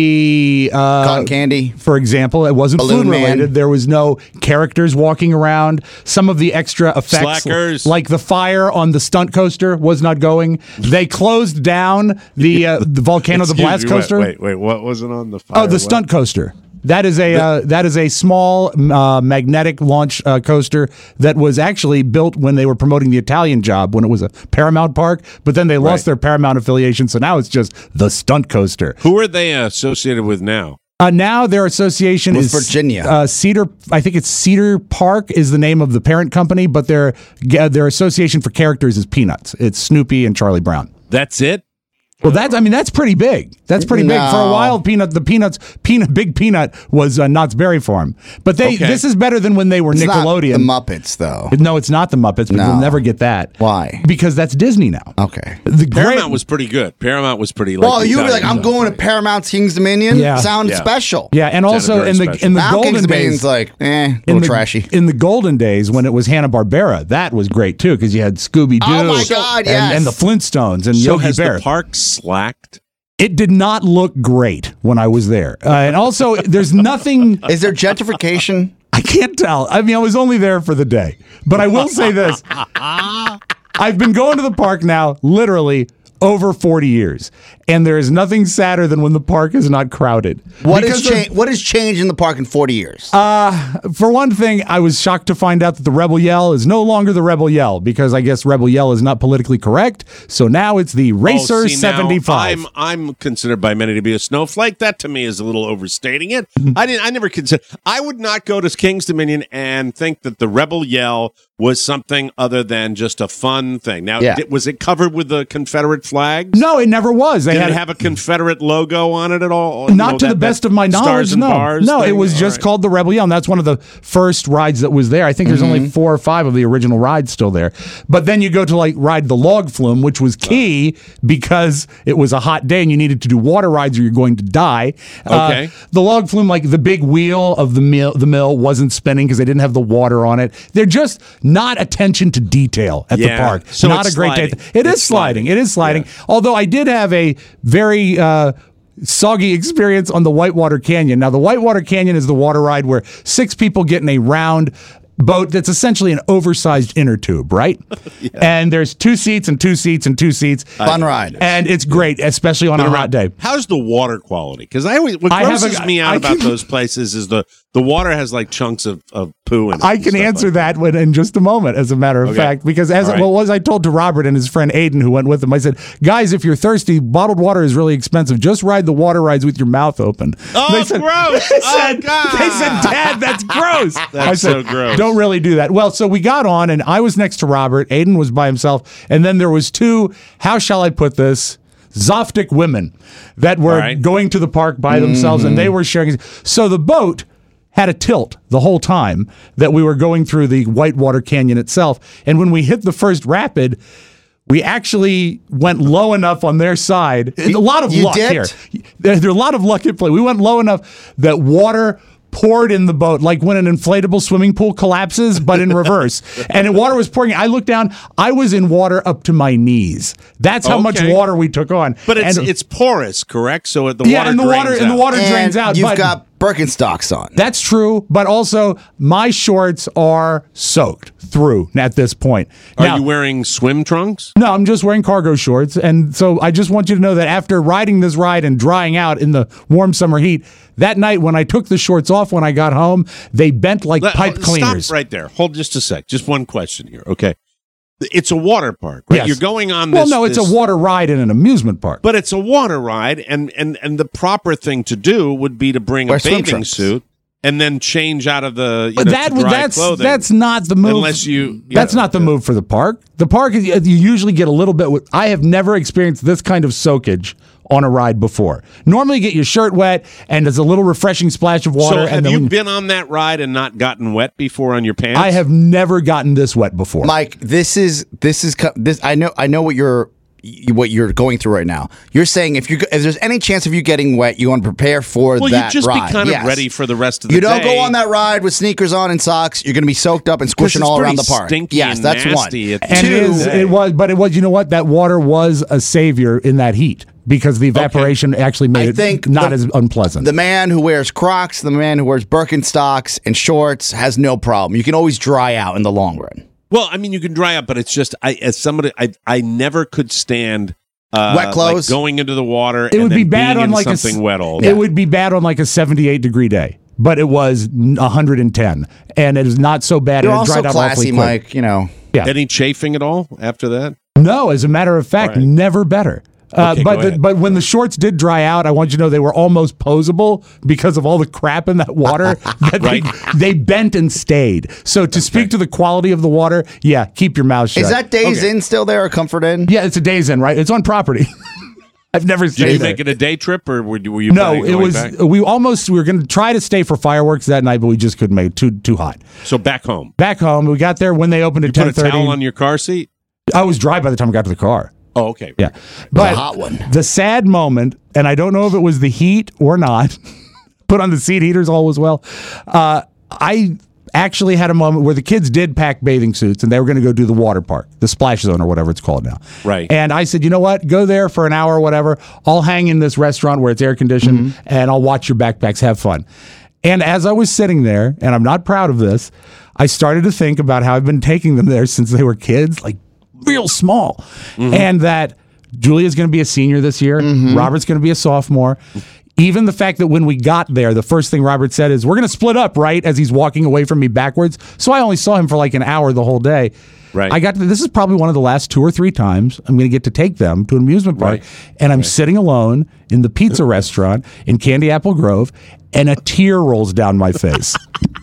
the uh, Cotton candy? for example, it wasn't Balloon food related. Man? There was no characters walking around. Some of the extra effects, Slackers. like the fire on the stunt coaster, was not going. They closed down the uh, the volcano, the Excuse blast me, coaster. Wait, wait, wait, what was it on the fire? Oh, the What? stunt coaster. That is a uh, that is a small uh, magnetic launch uh, coaster that was actually built when they were promoting the Italian Job when it was a Paramount park, but then they lost Right. their Paramount affiliation, so now it's just the stunt coaster. Who are they associated with now? Uh, now their association With is Virginia. Uh, Cedar. I think it's Cedar Park is the name of the parent company, but their their association for characters is Peanuts. It's Snoopy and Charlie Brown. That's it? Well, that's I mean that's pretty big. That's pretty big for a No. while. Peanut, the Peanuts, Peanut, Big Peanut was uh, Knott's Berry Farm, but they Okay. this is better than when they were It's not Nickelodeon. the Muppets, though. No, it's not the Muppets, but No. you'll never get that. Why? Because that's Disney now. Okay. The Paramount great- was pretty good. Paramount was pretty. Like, Well, you would be like, Italian I'm stuff. going to Paramount King's Dominion. Yeah. Sounds Yeah. special. yeah, and Sounded also very in the special. in the Now golden King's Dominion's days, like, eh, a in little the, trashy. in the golden days when it was Hanna Barbera, that was great too because you had Scooby Doo. Oh my God, and, yes. and the Flintstones and So Yogi has Bear. the park slacked? It did not look great when I was there, uh, and also there's nothing. Is there gentrification? I can't tell. I mean, I was only there for the day. But I will say this. I've been going to the park now literally over forty years. And there is nothing sadder than when the park is not crowded. What is Because of- cha- What has changed in the park in forty years? Uh, for one thing, I was shocked to find out that the Rebel Yell is no longer the Rebel Yell because I guess Rebel Yell is not politically correct. So now it's the Racer Oh, see, now, seventy-five. I'm I'm considered by many to be a snowflake. That to me is a little overstating it. I didn't. I never consider. I would not go to King's Dominion and think that the Rebel Yell was something other than just a fun thing. Now, Yeah. di- was it covered with the Confederate flags? No, it never was. They Did had it have a Confederate logo on it at all? You Not know, to that- the best that of my Stars knowledge, and no. Bars No, it thing? was All just right. called the Rebel Yell, and that's one of the first rides that was there. I think there's only four or five of the original rides still there. But then you go to like ride the log flume, which was key because it was a hot day and you needed to do water rides or you're going to die. Okay. Uh, the log flume, like the big wheel of the mill, the mill wasn't spinning because they didn't have the water on it. They're just not attention to detail at Yeah. the park. So not it's a great day. sliding. It is It's sliding. sliding. It is sliding. Although I did have a very uh, soggy experience on the Whitewater Canyon. Now, the Whitewater Canyon is the water ride where six people get in a round boat that's essentially an oversized inner tube, right? And there's two seats and two seats and two seats. Fun ride. And it's great, especially on a hot day. How's the water quality? Because I always what I have grosses a- me out I about can- those places is the the water has like chunks of, of poo in it. I and can stuff answer like that when, in just a moment, as a matter of Okay. fact, because as All right. what was I told to Robert and his friend Aiden, who went with him, I said, guys, if you're thirsty, bottled water is really expensive. Just ride the water rides with your mouth open. Oh, they said, gross. They Oh, said, God. they said, Dad, that's gross. I That's said, so gross. Don't really do that. Well, so we got on, and I was next to Robert. Aiden was by himself, and then there was two. How shall I put this? Zoftic women that were All right. going to the park by themselves, and they were sharing. So the boat had a tilt the whole time that we were going through the Whitewater Canyon itself. And when we hit the first rapid, we actually went low enough on their side. A lot of You luck dipped? here. There, there's a lot of luck at play. We went low enough that water poured in the boat, like when an inflatable swimming pool collapses, but in reverse. And the water was pouring. I looked down. I was in water up to my knees. That's how much Okay. water we took on. But it's And- it's porous, correct? So the yeah, water and the drains water out. and the water drains And out. You've but got Birkenstocks on. that's true, but also my shorts are soaked through at this point. Are Now, you wearing swim trunks? no, I'm just wearing cargo shorts. And so I just want you to know that after riding this ride and drying out in the warm summer heat, that night when I took the shorts off when I got home, they bent like Let- pipe hold- cleaners. Stop right there. Hold just a sec. Just one question here, okay? It's a water park, right? Yes. You're going on Well, this. no, it's this- a water ride in an amusement park. But it's a water ride, and and and the proper thing to do would be to bring Wear a swim bathing trunks. suit and then change out of the you But know, that to dry that's clothing. that's not the move. Unless you, you that's know, not the move for the park. The park is you usually get a little bit. With, I have never experienced this kind of soakage on a ride before. Normally, you get your shirt wet and there's a little refreshing splash of water. So and have then you when- been on that ride and not gotten wet before on your pants? I have never gotten this wet before. Mike, this is this is co- this. I know I know what you're y- what you're going through right now. You're saying if you if there's any chance of you getting wet, you want to prepare for well, that you just ride. be kind Yes. of ready for the rest of the You day. don't go on that ride with sneakers on and socks. You're going to be soaked up and squishing it's all around pretty the park. stinky Yes, and that's nasty one. at the and it, Two. is, it was, but it was. You know what? That water was a savior in that heat because the evaporation actually made I it think not the- as unpleasant. The man who wears Crocs, the man who wears Birkenstocks and shorts has no problem. You can always dry out in the long run. Well, I mean, you can dry up, but it's just I as somebody I I never could stand uh, Wet clothes? like going into the water. it and would then be bad being on in like a something s- wet all It day. would be bad on like a seventy-eight degree day, but it was one hundred ten, and it is not so bad. You're and it also dried up awfully classy, quick. Mike. You know. Yeah. Any chafing at all after that? No, as a matter of fact, All right. never better. Uh, Okay, but go the, ahead. but when the shorts did dry out, I want you to know they were almost posable because of all the crap in that water. that Right. they, they bent and stayed. So to speak to the quality of the water, yeah, keep your mouth shut. Is that Days Okay. Inn still there or Comfort Inn? Yeah, it's a Days Inn, right? It's on property. I've never Did stayed you there. make it a day trip, or were you, were you No, planning it going was. back? We almost we were going to try to stay for fireworks that night, but we just couldn't make it. Too too hot. So back home. Back home, we got there when they opened at You put ten a thirty. towel on your car seat. I was dry by the time I got to the car. Oh, okay. Yeah, but hot one. the sad moment, and I don't know if it was the heat or not. Put on the seat heaters, all was well. Uh, I actually had a moment where the kids did pack bathing suits, and they were going to go do the water park, the splash zone or whatever it's called now. Right. And I said, you know what? Go there for an hour or whatever. I'll hang in this restaurant where it's air conditioned, and I'll watch your backpacks. Have fun. And as I was sitting there, and I'm not proud of this, I started to think about how I've been taking them there since they were kids, like real small, and that Julia's going to be a senior this year. Robert's going to be a sophomore. Even the fact that when we got there, the first thing Robert said is, we're going to split up, right? As he's walking away from me backwards. So I only saw him for like an hour the whole day. Right. I got to, this is probably one of the last two or three times I'm going to get to take them to an amusement park. Right. And I'm sitting alone in the pizza restaurant in Candy Apple Grove, and a tear rolls down my face.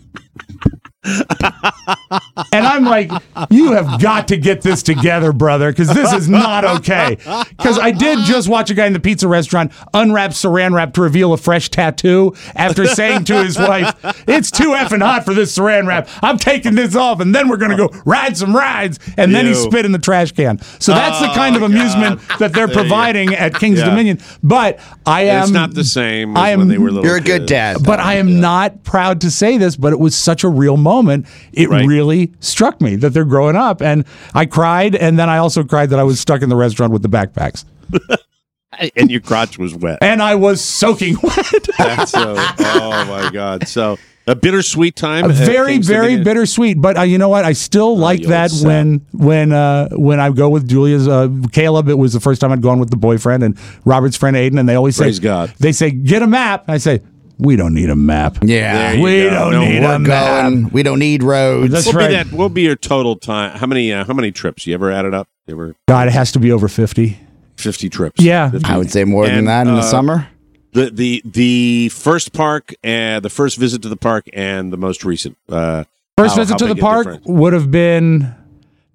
And I'm like, you have got to get this together, brother, because this is not okay. Because I did just watch a guy in the pizza restaurant unwrap saran wrap to reveal a fresh tattoo after saying to his wife, it's too effing hot for this saran wrap. I'm taking this off, and then we're going to go ride some rides. And then he Ew. spit in the trash can. So that's the Oh, kind of amusement that they're There you- providing at King's Yeah. Dominion. But I am. It's not the same as I am, when they were little You're a good kids. dad. but I am not proud to say this, but it was such a real moment. It Right. really struck me that they're growing up. And I cried. And then I also cried that I was stuck in the restaurant with the backpacks. And your crotch was wet. And I was soaking wet. That's so, oh, my God. So a bittersweet time. A at very, King's very Dominion? bittersweet. But uh, you know what? I still like you'll that sad. when when uh, when I go with Julia's uh, Caleb. It was the first time I'd gone with the boyfriend and Robert's friend Aiden, and they always Praise say, God. They say, get a map. I say, we don't need a map. Yeah. There you We go. don't No, need we're a map. Going. We don't need roads. That's What right. be that? What be your total time? How many? Uh, how many trips? You ever added up? You ever God, it has to be over fifty. fifty trips? Yeah. fifty. I would say more than And, that in the uh, summer. The the the first park and the first visit to the park and the most recent. Uh, First how- visit how to the big a park difference? would have been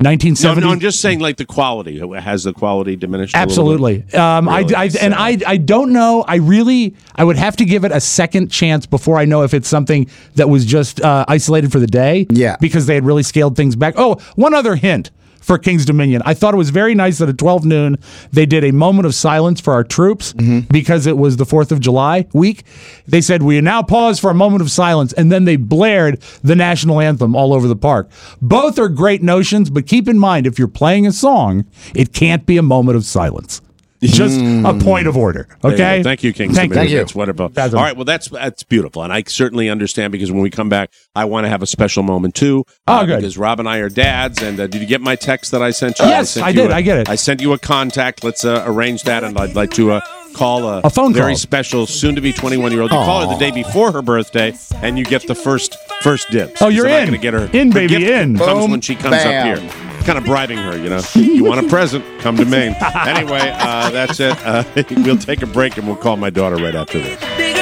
nineteen No, seventy. no, I'm just saying, like the quality has the quality diminished. Absolutely. A little bit? Um, Really? I, I and I I don't know. I really I would have to give it a second chance before I know if it's something that was just uh, isolated for the day. Yeah. Because they had really scaled things back. Oh, one other hint for King's Dominion. I thought it was very nice that at twelve noon they did a moment of silence for our troops because it was the fourth of July week. They said, we now pause for a moment of silence, and then they blared the national anthem all over the park. Both are great notions, but keep in mind, if you're playing a song, it can't be a moment of silence. Just a point of order, There you okay? go. Thank you, King. Thank, Thank you. That's wonderful. That's All right, well, that's that's beautiful, and I certainly understand because when we come back, I want to have a special moment too. Oh, uh, good. Because Rob and I are dads, and uh, did you get my text that I sent you? Yes, sent I you did. a- I get it. I sent you a contact. Let's uh, arrange that, and I'd like to uh, call a, A phone very call. special, soon-to-be twenty-one-year-old. You call her the day before her birthday, and you get the first first dibs. Oh, you're I'm not in. gonna get her In, her baby, gift in. Comes Boom, when she comes bam. up here. Kind of bribing her, you know. You want a present? Come to Maine. Anyway, uh, that's it. Uh, we'll take a break and we'll call my daughter right after this.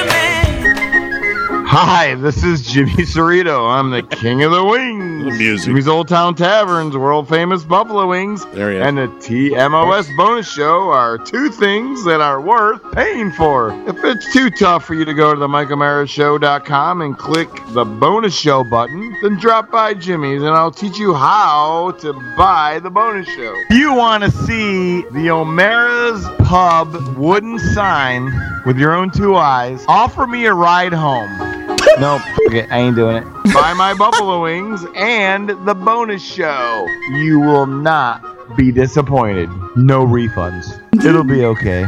Hi, this is Jimmy Cerrito. I'm the king of the wings. The music. Jimmy's Old Town Tavern's world famous buffalo wings. There you And the T M O S bonus show are two things that are worth paying for. If it's too tough for you to go to the mike o'mara show dot com and click the bonus show button, then drop by Jimmy's and I'll teach you how to buy the bonus show. If you want to see the O'Mara's Pub wooden sign with your own two eyes, offer me a ride home. Nope, okay, I ain't doing it. Buy my buffalo wings and the bonus show. You will not be disappointed. No refunds. It'll be okay.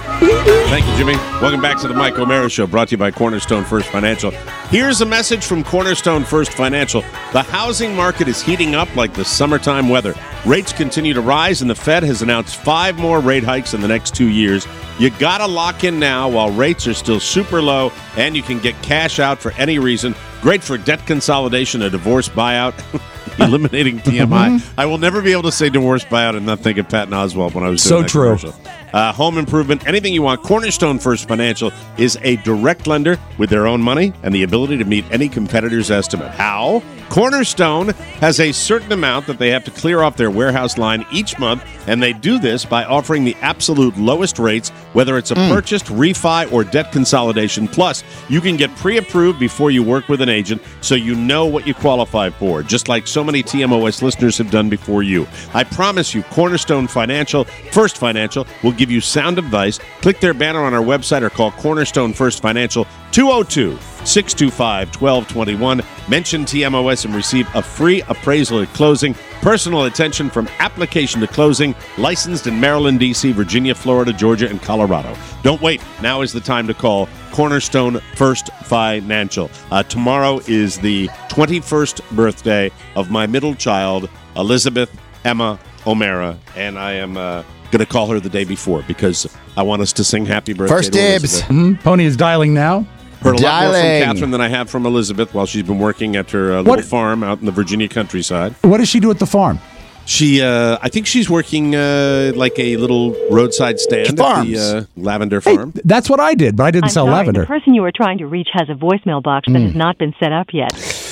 Thank you, Jimmy. Welcome back to the Mike O'Mara Show, brought to you by Cornerstone First Financial. Here's a message from Cornerstone First Financial. The housing market is heating up like the summertime weather. Rates continue to rise, and the Fed has announced five more rate hikes in the next two years. You got to lock in now while rates are still super low, and you can get cash out for any reason. Great for debt consolidation, a divorce buyout, eliminating T M I. I will never be able to say divorce buyout and not think of Patton Oswalt when I was doing So that true. commercial. Uh, home improvement, anything you want. Cornerstone First Financial is a direct lender with their own money and the ability to meet any competitor's estimate. How? Cornerstone has a certain amount that they have to clear off their warehouse line each month, and they do this by offering the absolute lowest rates, whether it's a purchased, refi, or debt consolidation. Plus, you can get pre-approved before you work with an agent, so you know what you qualify for, just like so many T M O S listeners have done before you. I promise you, Cornerstone Financial, First Financial, will give you sound advice. Click their banner on our website or call Cornerstone First Financial two oh two, six two five, one two two one. Mention T M O S and receive a free appraisal at closing. Personal attention from application to closing. Licensed in Maryland, D C, Virginia, Florida, Georgia, and Colorado. Don't wait. Now is the time to call Cornerstone First Financial. Uh, tomorrow is the twenty-first birthday of my middle child, Elizabeth Emma O'Mara, and I am uh, going to call her the day before because I want us to sing happy birthday First to dibs. Elizabeth. Mhm. Pony is dialing now. Heard a lot more from Dialing. Catherine than I have from Elizabeth while she's been working at her uh, What- little farm out in the Virginia countryside. What does she do at the farm? She, uh, I think she's working uh, like a little roadside stand at Farms. the uh, lavender farm. That's what I did, but I didn't I'm sell sorry, lavender. the person you are trying to reach has a voicemail box that has not been set up yet.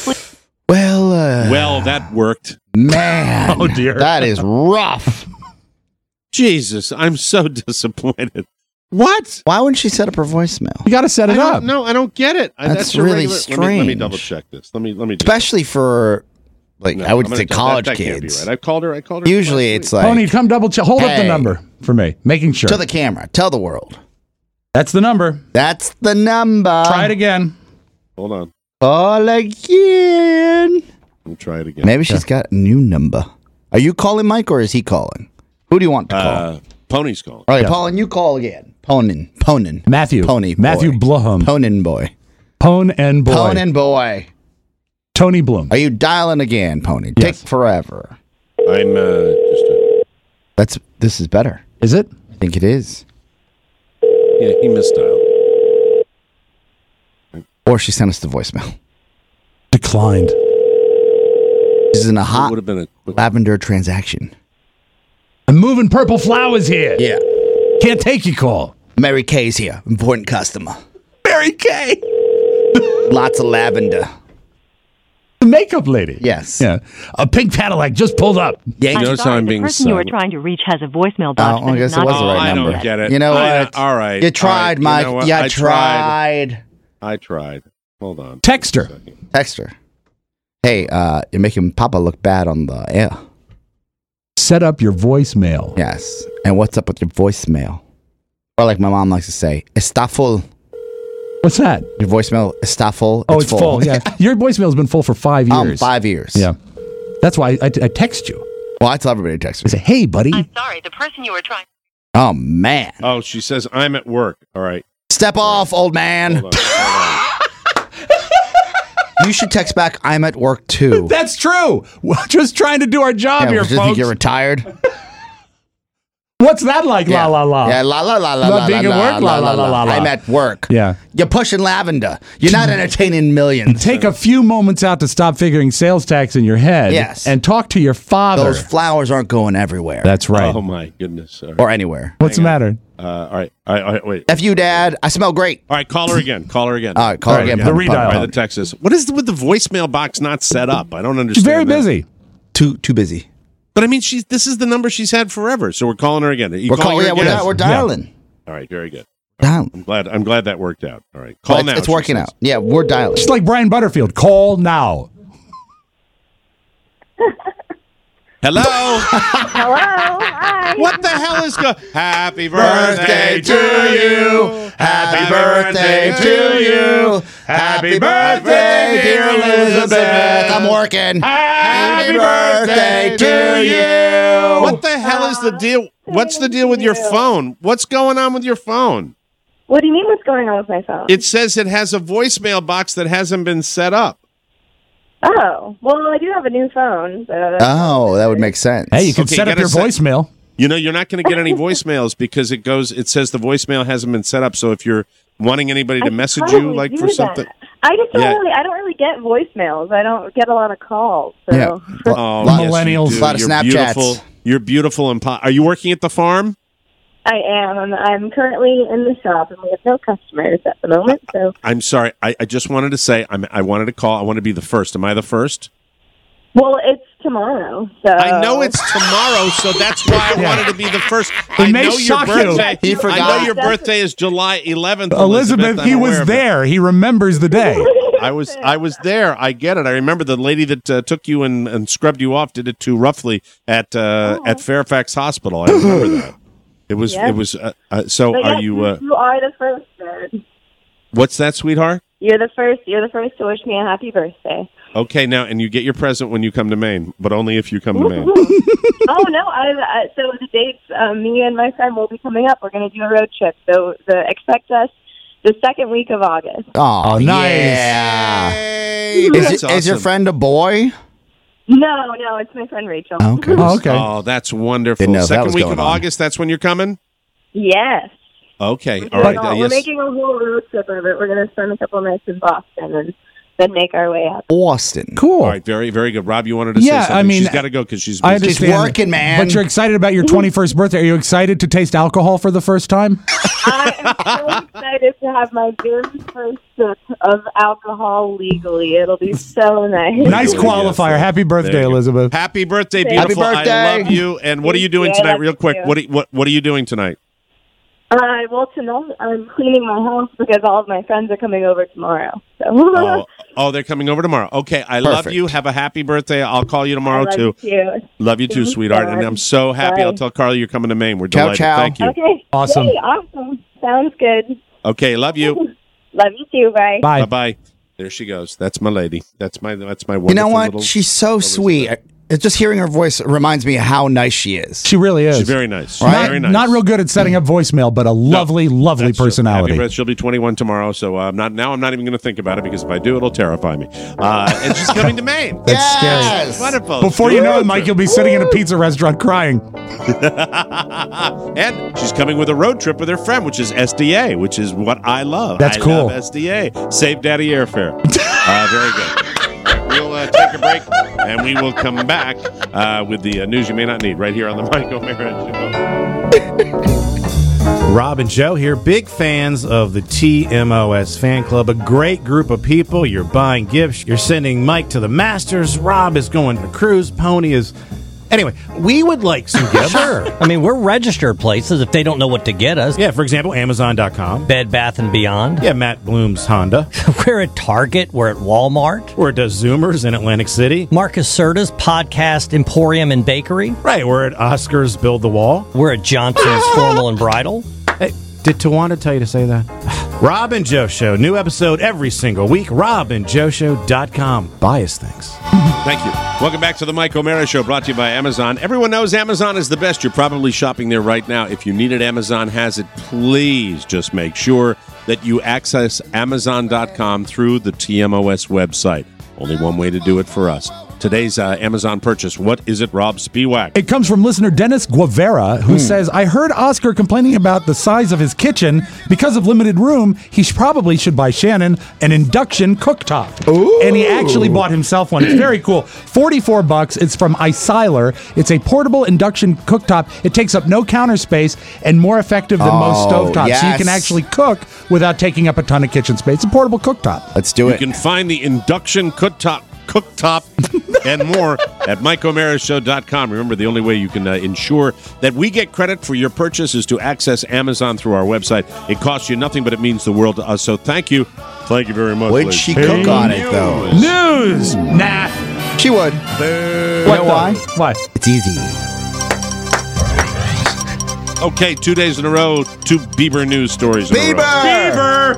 Well, uh, Well, that worked. man. Oh, dear. That is rough. Jesus, I'm so disappointed. What? Why wouldn't she set up her voicemail? You got to set I it don't, up. no, I don't get it. I- That's a really regular- Let me, let me strange. double check this. Let me let me. do Especially for, like, No, I would I'm gonna say tell- college that, that can't be kids. right. I called her. I called her. Usually last it's week. like, Pony, come double check. Hold up the Hey. number for me, making sure. to the camera. Tell the world. That's the number. That's the number. Try it again. Hold on. Call again. Let me try it again. Maybe she's got a new number. Are you calling Mike or is he calling? Who do you want to call? Uh, Pony's calling. All right, yeah. Paulin, you call again. Ponin. Ponin. Matthew. Pony. Matthew boy. Blum. Ponin boy. Pone and boy. Ponin boy. Tony Bloom. Are you dialing again, Pony? Yes. Take forever. I'm uh, just. Uh, That's this is better. Is it? I think it is. yeah, he misdialed. Or she sent us the voicemail. Declined. This is in a It hot would have been a quick. lavender transaction. I'm moving purple flowers here. Yeah. Can't take your call. Mary Kay's here. Important customer. Mary Kay. Lots of lavender. The makeup lady. Yes. Yeah. A pink Cadillac just pulled up. Yeah. I'm Notice how sorry, I'm the being person you were silent. trying to reach has a voicemail box Oh, that I is guess it not was the Oh, right I number. don't get it. You know I- what? all right. You all tried, right. You Mike. know what? You I tried. tried. I tried. Hold on. Text her. Text her. Hey, uh, you're making Papa look bad on the air. Set up your voicemail. Yes. And what's up with your voicemail? Or like my mom likes to say, está full. What's that? Your voicemail está full. Oh, it's, full. Yeah. Your voicemail's been full for five years. Um, five years. Yeah. That's why I, I, I text you. Well, I tell everybody to text I me. say, hey, buddy. I'm sorry, the person you were trying. Oh, man. Oh, she says I'm at work. All right. Step off, old man. Hold on. Hold You should text back, I'm at work too. That's true. We're just trying to do our job Yeah, here, just think folks. you're retired. What's that like, Yeah. la, la, la? Yeah, la, la, la, la, Not la, being la, at work, la, la, la, la, la. I'm at work. Yeah. You're pushing lavender. You're not entertaining millions. Take a few moments out to stop figuring sales tax in your head. Yes. And talk to your father. Those flowers aren't going everywhere. That's on. right. Oh my goodness. All right. Or anywhere. What's the matter? Uh, all right. All right. All right. Wait. F you, Dad. I smell great. All right. Call her again. Call her again. All right, call her again. The Pump, redial. pump, All right. pump. The text is. What is with the voicemail box not set up? I don't She's understand. very that. busy. Too too busy. But I mean, she's. This is the number she's had forever. So we're calling her again. Are you We're calling calling. her Yeah, we're, again? di- we're dialing. All right. Very good. Dialing. I'm glad. I'm glad that worked out. All right. Call Well, it's, now. it's she working says. out. Yeah, we're dialing. She's like Brian Butterfield. Call now. Hello. Hello. Hi. What the hell is going? Happy Birthday to you. Happy birthday to you. Happy birthday, dear Elizabeth. I'm working. Happy birthday to you. What the hell is the deal? What's the deal with your phone? What's going on with your phone? What do you mean what's going on with my phone? It says it has a voicemail box that hasn't been set up. Oh, well, I do have a new phone. So that's Oh, that would make sense. Hey, you can Okay, set you up your gotta set- voicemail. You know, you're not going to get any voicemails because it goes. It says the voicemail hasn't been set up. So if you're wanting anybody to I message probably you, like do for that. something, I just don't Yeah. really. I don't really get voicemails. I don't get a lot of calls. So. Yeah. oh, Lot- yes, you millennials. do. Lot of You're Snapchats. Beautiful. You're beautiful and po- are you working at the farm? I am. I'm, I'm currently in the shop, and we have no customers at the moment. So, I'm sorry. I, I just wanted to say I'm, I wanted to call. I want to be the first. Am I the first? well, it's tomorrow. So I know it's tomorrow, so that's why I wanted to be the first. I may know your shock you. birthday. He I forgot. know your birthday is July eleventh. Elizabeth, I'm he aware was of it. there. He remembers the day. I was I was there. I get it. I remember the lady that uh, took you and, and scrubbed you off did it too roughly at uh, Oh. at Fairfax Hospital. I remember that. It was Yes. it was. Uh, uh, so But are yes, you? Uh, you are the first. Then. what's that, sweetheart? You're the first. You're the first to wish me a happy birthday. Okay, now and you get your present when you come to Maine, but only if you come to Maine. oh no! I, I so the dates. Um, me and my friend will be coming up. We're going to do a road trip. So the, expect us the second week of August. Oh, nice. Yeah. Hey, Is, that's it- is your awesome. friend a boy? No, no, it's my friend Rachel. Okay. Oh, okay. Oh, that's wonderful. Didn't know if that Second was week going of on. August. That's when you're coming. Yes. Okay, We're, all right. doing uh, all- we're yes. making a whole road trip of it. We're going to spend a couple of nights in Boston and then make our way up. Austin. Cool. All right, very, very good. Rob, you wanted to Yeah, say something. I mean, she's got to go because she's I busy. understand. working, man. But you're excited about your twenty-first birthday. Are you excited to taste alcohol for the first time? I am so excited to have my very first sip of alcohol legally. It'll be so nice. Nice qualifier. Happy birthday, There you go. Elizabeth. Happy birthday, Thank beautiful. you. Happy birthday. I love you. And what are you Thank doing you. I tonight, love real you quick? too. What, are you, what What are you doing tonight? Uh, well, tonight I'm cleaning my house because all of my friends are coming over tomorrow. So. Oh, oh, they're coming over tomorrow. Okay, I love Perfect. you. Have a happy birthday. I'll call you tomorrow I love too. you too. Love you too, Thanks, sweetheart. And God. I'm so happy. Bye. I'll tell Carly you're coming to Maine. We're Ciao, delighted. ciao. Thank you. Okay. Awesome. Hey, awesome. Sounds good. Okay, love you. Love you too. Bye. Bye. Bye bye. There she goes. That's my lady. That's my that's my You wonderful know what? little- She's so sweet. It's just hearing her voice reminds me how nice she is. She really is. She's very nice. She's Right? Very nice. Not real good at setting up voicemail, but a lovely, lovely That's true. personality. Happy birthday. She'll be twenty-one tomorrow, so uh, I'm not now. I'm not even going to think about it because if I do, it'll terrify me. Uh, and she's coming to Maine. That's Yes. scary. Wonderful. Before you know it, Mike, you'll be sitting in a pizza restaurant crying. And she's coming with a road trip with her friend, which is S D A, which is what I love. That's I cool. love S D A. Save Daddy airfare. uh, very good. We'll uh, take a break, and we will come back uh, with the uh, news you may not need right here on the Mike O'Mara Show. Rob and Joe here, big fans of the T M O S fan club. A great group of people. You're buying gifts. You're sending Mike to the Masters. Rob is going to cruise. Pony is... Anyway, we would like some gifts. Sure. I mean, we're registered places if they don't know what to get us. Yeah, for example, Amazon dot com. Bed Bath and Beyond. Yeah, Matt Bloom's Honda. We're at Target. We're at Walmart. We're at the Zoomers in Atlantic City. Marcus Serta's Podcast Emporium and Bakery. Right, we're at Oscar's Build the Wall. We're at Johnson's Formal and Bridal. Hey, did Tawanda tell you to say that? Rob and Joe Show. New episode every single week. rob and joe show dot com. Buy us things. Thank you. Welcome back to the Mike O'Mara Show, brought to you by Amazon. Everyone knows Amazon is the best. You're probably shopping there right now. If you need it, Amazon has it. Please just make sure that you access amazon dot com through the T M O S website. Only one way to do it for us. Today's uh, Amazon purchase. What is it, Rob Spiewak? It comes from listener Dennis Guevara, who Hmm. says, I heard Oscar complaining about the size of his kitchen. Because of limited room, he sh- probably should buy Shannon an induction cooktop. Ooh. And he actually bought himself one. It's very cool. forty-four bucks. It's from iSiler. It's a portable induction cooktop. It takes up no counter space and more effective than Oh, most stovetops. yes. So you can actually cook without taking up a ton of kitchen space. It's a portable cooktop. Let's do You can find the induction cooktop, cooktop and more at mike o'mara show dot com. Remember, the only way you can uh, ensure that we get credit for your purchase is to access Amazon through our website. It costs you nothing, but it means the world to us. So thank you. Thank you very much. Would ladies. she cook on it, though? News! Nah. She would. What You know the- why? Why? It's easy. Okay, two days in a row, two Bieber news stories in a row. Bieber!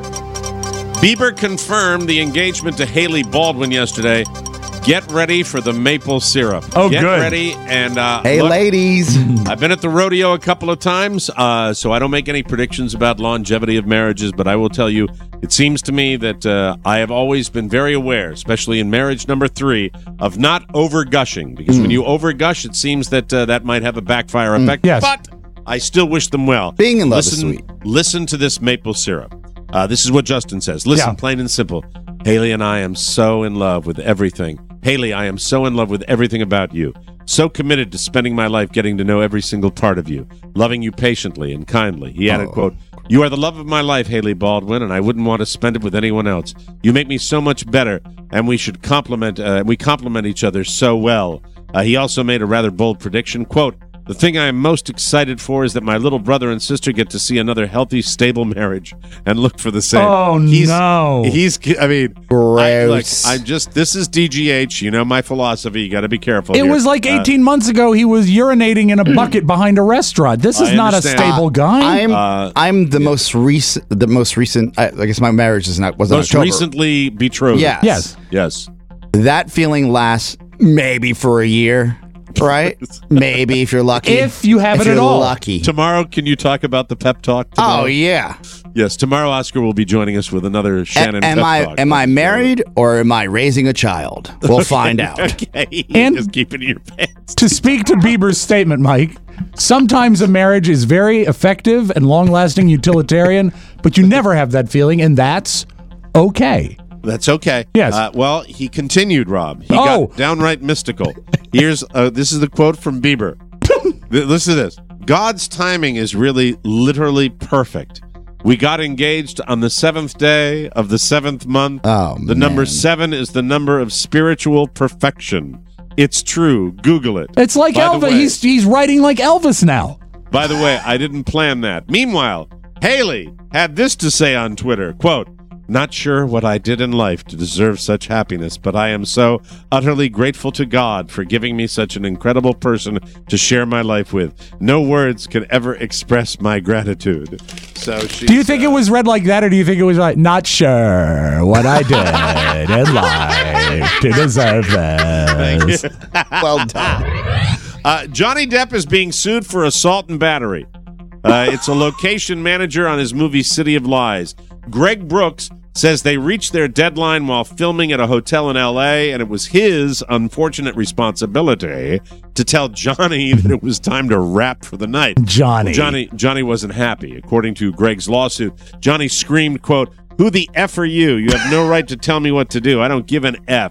Bieber confirmed the engagement to Haley Baldwin yesterday. Get ready for the maple syrup. Oh, Get good. ready. And uh, Hey, look, ladies. I've been at the rodeo a couple of times, uh, so I don't make any predictions about longevity of marriages, but I will tell you, it seems to me that uh, I have always been very aware, especially in marriage number three, of not over-gushing. Because when you over-gush, it seems that uh, that might have a backfire effect. Yes. But I still wish them well. Being in love is listen, sweet. Listen to this maple syrup. Uh, this is what Justin says. Listen, Yeah. plain and simple. Haley and I am so in love with everything. Haley, I am so in love with everything about you. So committed to spending my life getting to know every single part of you, loving you patiently and kindly. He added, Oh. quote, you are the love of my life, Haley Baldwin, and I wouldn't want to spend it with anyone else. You make me so much better, and we should compliment, uh, we complement each other so well. Uh, he also made a rather bold prediction, quote, the thing I am most excited for is that my little brother and sister get to see another healthy, stable marriage and look for the same. Oh, he's, no. He's, I mean, I, like, Gross. I'm just, this is D G H, you know my philosophy. You got to be careful. It here. was like Uh, eighteen months ago he was urinating in a bucket behind a restaurant. This is I not a understand. stable guy. I'm Uh, I'm the most recent. The most recent. I, I guess my marriage is not was in most October. recently betrothed. Yes. Yes. Yes. That feeling lasts maybe for a year, right? Maybe if you're lucky. If you have If it at you're all. lucky. Tomorrow, can you talk about the pep talk? Tomorrow? Oh yeah. Yes. Tomorrow, Oscar will be joining us with another A- Shannon. am pep I talk. am I married or am I raising a child? We'll find out. Okay. And- just keep it in your pants. To speak to Bieber's statement, Mike, sometimes a marriage is very effective and long-lasting utilitarian, but you never have that feeling, and that's okay. That's okay. Yes. Uh, well, he continued, Rob. He Oh. got downright mystical. Here's uh, this is the quote from Bieber. Th- Listen to this. God's timing is really literally perfect. We got engaged on the seventh day of the seventh month. Oh, the number man. seven is the number of spiritual perfection. It's true. Google it. It's like By the Elvis. way- He's he's writing like Elvis now. By the way, I didn't plan that. Meanwhile, Haley had this to say on Twitter, quote, not sure what I did in life to deserve such happiness, but I am so utterly grateful to God for giving me such an incredible person to share my life with. No words can ever express my gratitude. So she. Do you think it was read like that, or do you think it was like, not sure what I did in life to deserve this? Well done. Uh, Johnny Depp is being sued for assault and battery. Uh, it's a location manager on his movie City of Lies. Greg Brooks says they reached their deadline while filming at a hotel in L A, and it was his unfortunate responsibility to tell Johnny that it was time to wrap for the night. Johnny. Well, Johnny Johnny wasn't happy. According to Greg's lawsuit, Johnny screamed, quote, who the F are you? You have no right to tell me what to do. I don't give an F.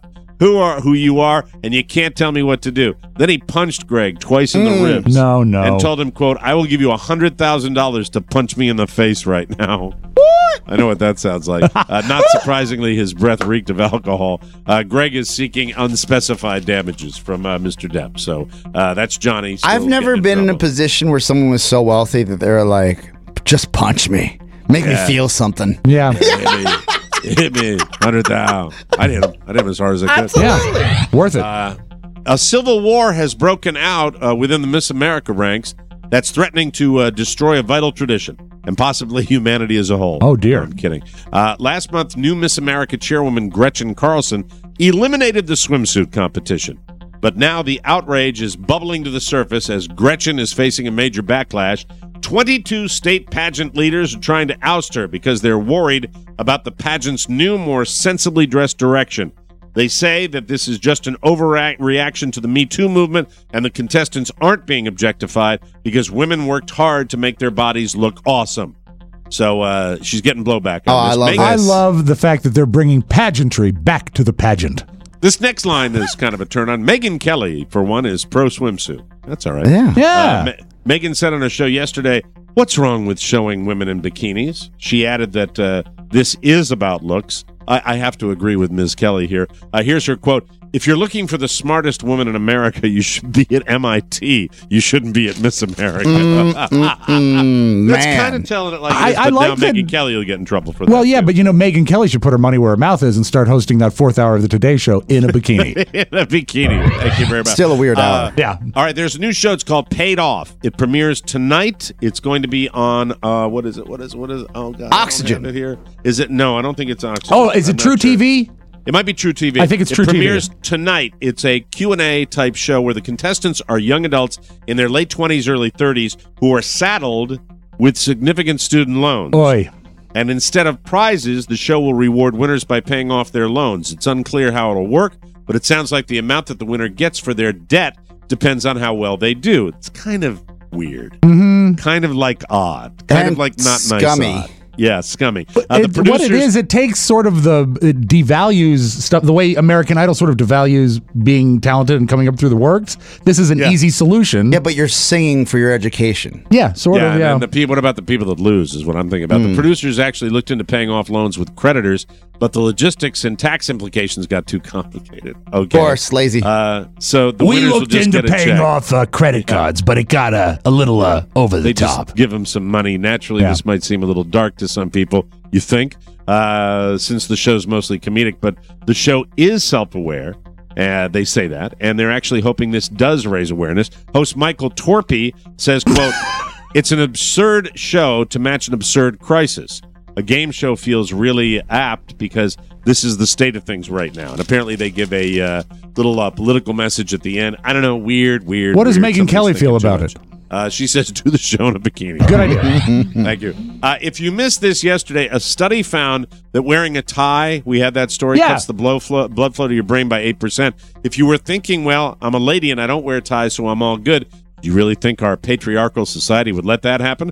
who are who you are, and you can't tell me what to do. Then he punched Greg twice in the Mm. ribs. No, no. And told him, quote, I will give you one hundred thousand dollars to punch me in the face right now. I know what that sounds like. Uh, not surprisingly, his breath reeked of alcohol. Uh, Greg is seeking unspecified damages from uh, Mister Depp. So uh, that's Johnny. still I've never getting been in a trouble. position where someone was so wealthy that they were like, just punch me. Make Yeah. me feel something. Yeah. Hit me. Hit me. one hundred thousand. I did him. I did him as hard as I could. Yeah. Worth it. Uh, a civil war has broken out uh, within the Miss America ranks that's threatening to uh, destroy a vital tradition and possibly humanity as a whole. Oh, dear. No, I'm kidding. Uh, last month, new Miss America chairwoman Gretchen Carlson eliminated the swimsuit competition. But now the outrage is bubbling to the surface as Gretchen is facing a major backlash. twenty-two state pageant leaders are trying to oust her because they're worried about the pageant's new, more sensibly dressed direction. They say that this is just an overreaction to the Me Too movement and the contestants aren't being objectified because women worked hard to make their bodies look awesome. So uh, she's getting blowback on Oh, I this. love Megan- I love the fact that they're bringing pageantry back to the pageant. This next line is kind of a turn on. Megan Kelly, for one, is pro swimsuit. That's all right. Yeah. Yeah. Uh, Me- Megan said on her show yesterday, what's wrong with showing women in bikinis? She added that uh, this is about looks. I, I have to agree with Miz Kelly here. Uh, here's her quote. If you're looking for the smartest woman in America, you should be at M I T. You shouldn't be at Miss America. Mm, mm, mm, That's man. kind of telling it like I- it is, I but like now that- Megan Kelly will get in trouble for that. Well, yeah, but you know, Megan Kelly should put her money where her mouth is and start hosting that fourth hour of the Today Show in a bikini. in a bikini. Thank you very much. Still a weird Uh, hour. Yeah. All right, there's a new show. It's called Paid Off. It premieres tonight. It's going to be on uh, what is it? What is it? What is it? Oh God, I don't Oxygen. have it here. Is it? No, I don't think it's Oxygen. Oh, is I'm it not True sure. T V? It might be True T V. I think it's it True T V. premieres tonight. It's a Q and A type show where the contestants are young adults in their late twenties, early thirties who are saddled with significant student loans. Oi. And instead of prizes, the show will reward winners by paying off their loans. It's unclear how it'll work, but it sounds like the amount that the winner gets for their debt depends on how well they do. It's kind of weird. Mm-hmm. Kind of like odd. Kind And of like not scummy. nice odd. Yeah, scummy. Uh, the It- what it producers- is, it takes sort of the it devalues stuff, the way American Idol sort of devalues being talented and coming up through the works. This is an Yeah. easy solution. Yeah, but you're singing for your education. Yeah, sort yeah, of. and Yeah. then the people, what about the people that lose is what I'm thinking about. Hmm. The producers actually looked into paying off loans with creditors, but the logistics and tax implications got too complicated. Okay. Of course, lazy. Uh, so the we winners will looked just into get a paying check. off uh, credit cards, but it got uh, a little uh, over the They top. just give them some money. Naturally, Yeah. this might seem a little dark to some people, you think, uh, since the show's mostly comedic, but the show is self-aware. Uh, they say that, and they're actually hoping this does raise awareness. Host Michael Torpy says, quote, it's an absurd show to match an absurd crisis. A game show feels really apt because this is the state of things right now. And apparently they give a uh, little uh, political message at the end. I don't know, weird, weird. What does weird. Megan Somebody's Kelly feel thinking too about much. it? Uh, she says, do the show in a bikini. Good idea. Thank you. Uh, if you missed this yesterday, a study found that wearing a tie, we had that story, Yeah. cuts the blow flow, blood flow to your brain by eight percent. If you were thinking, well, I'm a lady and I don't wear ties, so I'm all good, do you really think our patriarchal society would let that happen?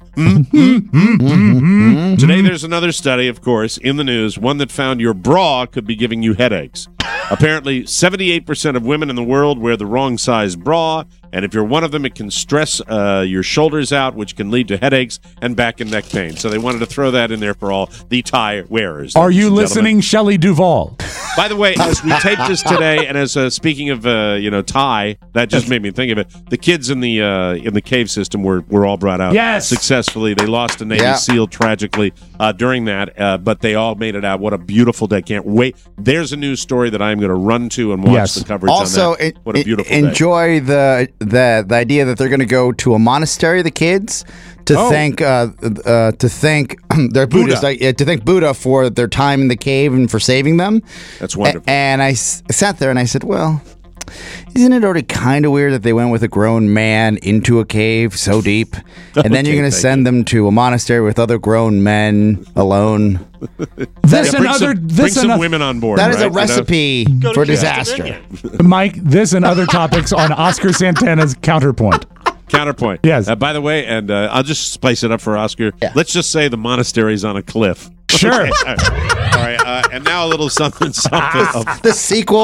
Today, there's another study, of course, in the news, one that found your bra could be giving you headaches. Apparently, seventy-eight percent of women in the world wear the wrong size bra, and if you're one of them, it can stress uh, your shoulders out, which can lead to headaches and back and neck pain. So they wanted to throw that in there for all the tie wearers. Are ladies you and listening, gentlemen. Shelley Duvall? By the way, as we taped this today, and as uh, speaking of uh, you know tie, that just made me think of it. The kids in the uh, in the cave system were were all brought out Yes. successfully. They lost a Navy Yeah. SEAL tragically uh, during that, uh, but they all made it out. What a beautiful day! Can't wait. There's a news story that I'm going to run to and watch Yes. the coverage Also, on that. en- What a en- beautiful day. enjoy the the the idea that they're going to go to a monastery, the kids, to Oh. thank uh, uh, to thank their Buddhist, Buddha. uh, to thank Buddha for their time in the cave and for saving them. That's wonderful. A- and I s- sat there and I said, well, isn't it already kind of weird that they went with a grown man into a cave so deep, and then Okay, you're going to thank send them to a monastery with other grown men alone? This Yeah, bring and some, other bring this some and women on board. That is right? a You know? recipe Go to for Jack's disaster. Dominion. Mike, this and other topics on Oscar Santana's Counterpoint. Counterpoint. Yes. Uh, by the way, and uh, I'll just spice it up for Oscar. Let's just say the monastery's on a cliff. Sure. Okay. All right. Uh, and now a little something, something. of- The sequel,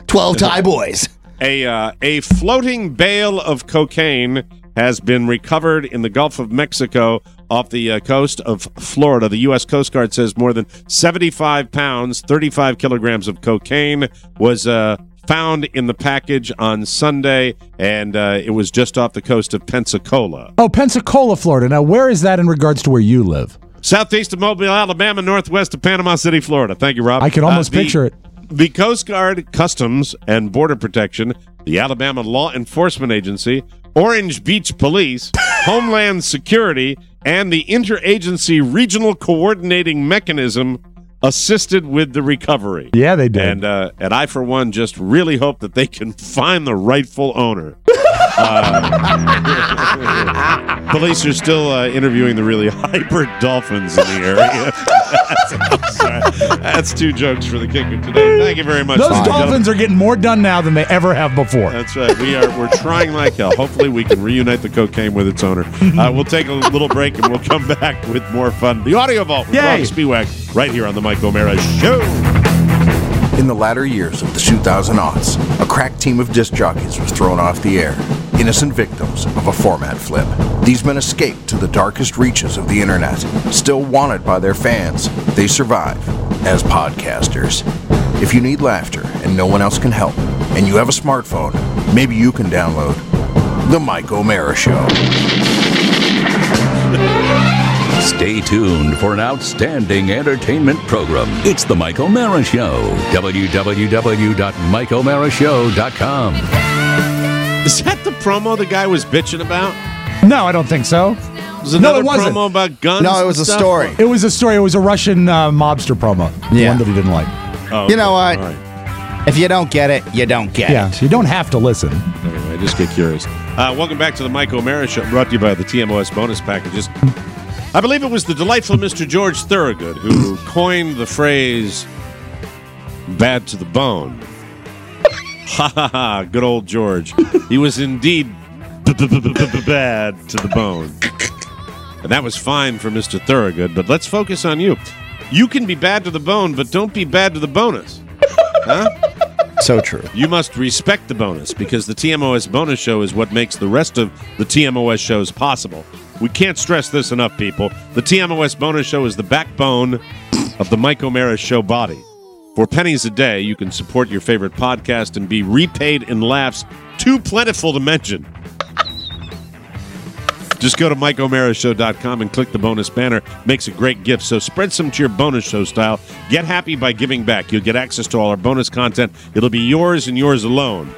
twelve Thai boys. A uh, a floating bale of cocaine has been recovered in the Gulf of Mexico off the uh, coast of Florida. The U S Coast Guard says more than seventy-five pounds, thirty-five kilograms of cocaine was uh, found in the package on Sunday, and uh, it was just off the coast of Pensacola. Oh, Pensacola, Florida. Now, where is that in regards to where you live? Southeast of Mobile, Alabama, northwest of Panama City, Florida. Thank you, Rob. I can almost Uh, the- picture it. The Coast Guard, Customs, and Border Protection, the Alabama Law Enforcement Agency, Orange Beach Police, Homeland Security, and the Interagency Regional Coordinating Mechanism assisted with the recovery. Yeah, they did. And, uh, and I, for one, just really hope that they can find the rightful owner. Uh, police are still uh, interviewing the really hyper dolphins in the area. that's, that's two jokes for the kicker today. Thank you very much. Those ladies and dolphins gentlemen. are getting more done now than they ever have before. That's right. We are we're trying like hell. Hopefully, we can reunite the cocaine with its owner. Uh, we'll take a little break and we'll come back with more fun. The Audio Vault with Yay. Rob Spiewak right here on the Mike O'Mara Show. In the latter years of the two thousand aughts, a crack team of disc jockeys was thrown off the air, innocent victims of a format flip. These men escaped to the darkest reaches of the internet. Still wanted by their fans, they survive as podcasters. If you need laughter and no one else can help, and you have a smartphone, maybe you can download The Mike O'Mara Show. Stay tuned for an outstanding entertainment program. It's The Mike O'Mara Show. w w w dot mike o'mara show dot com. Is that the promo the guy was bitching about? No, I don't think so. Was no, another it wasn't. promo about guns? No, it and was a stuff? story. It was a story. It was a Russian uh, mobster promo. The Yeah. one that he didn't like. Oh, You know okay. what? All right. If you don't get it, you don't get Yeah, it. so you don't have to listen. Anyway, I just get curious. Uh, welcome back to the Mike O'Mara Show, brought to you by the T M O S bonus packages. I believe it was the delightful Mister George Thorogood who coined the phrase "bad to the bone." Ha ha ha! Good old George. He was indeed bad to the bone, and that was fine for Mister Thorogood. But let's focus on you. You can be bad to the bone, but don't be bad to the bonus. Huh? So true. You must respect the bonus because the T M O S bonus show is what makes the rest of the T M O S shows possible. We can't stress this enough, people. The T M O S bonus show is the backbone of the Mike O'Mara Show body. For pennies a day, you can support your favorite podcast and be repaid in laughs too plentiful to mention. Just go to mike o'mara show dot com and click the bonus banner. Makes a great gift, so spread some to your bonus show style. Get happy by giving back. You'll get access to all our bonus content. It'll be yours and yours alone.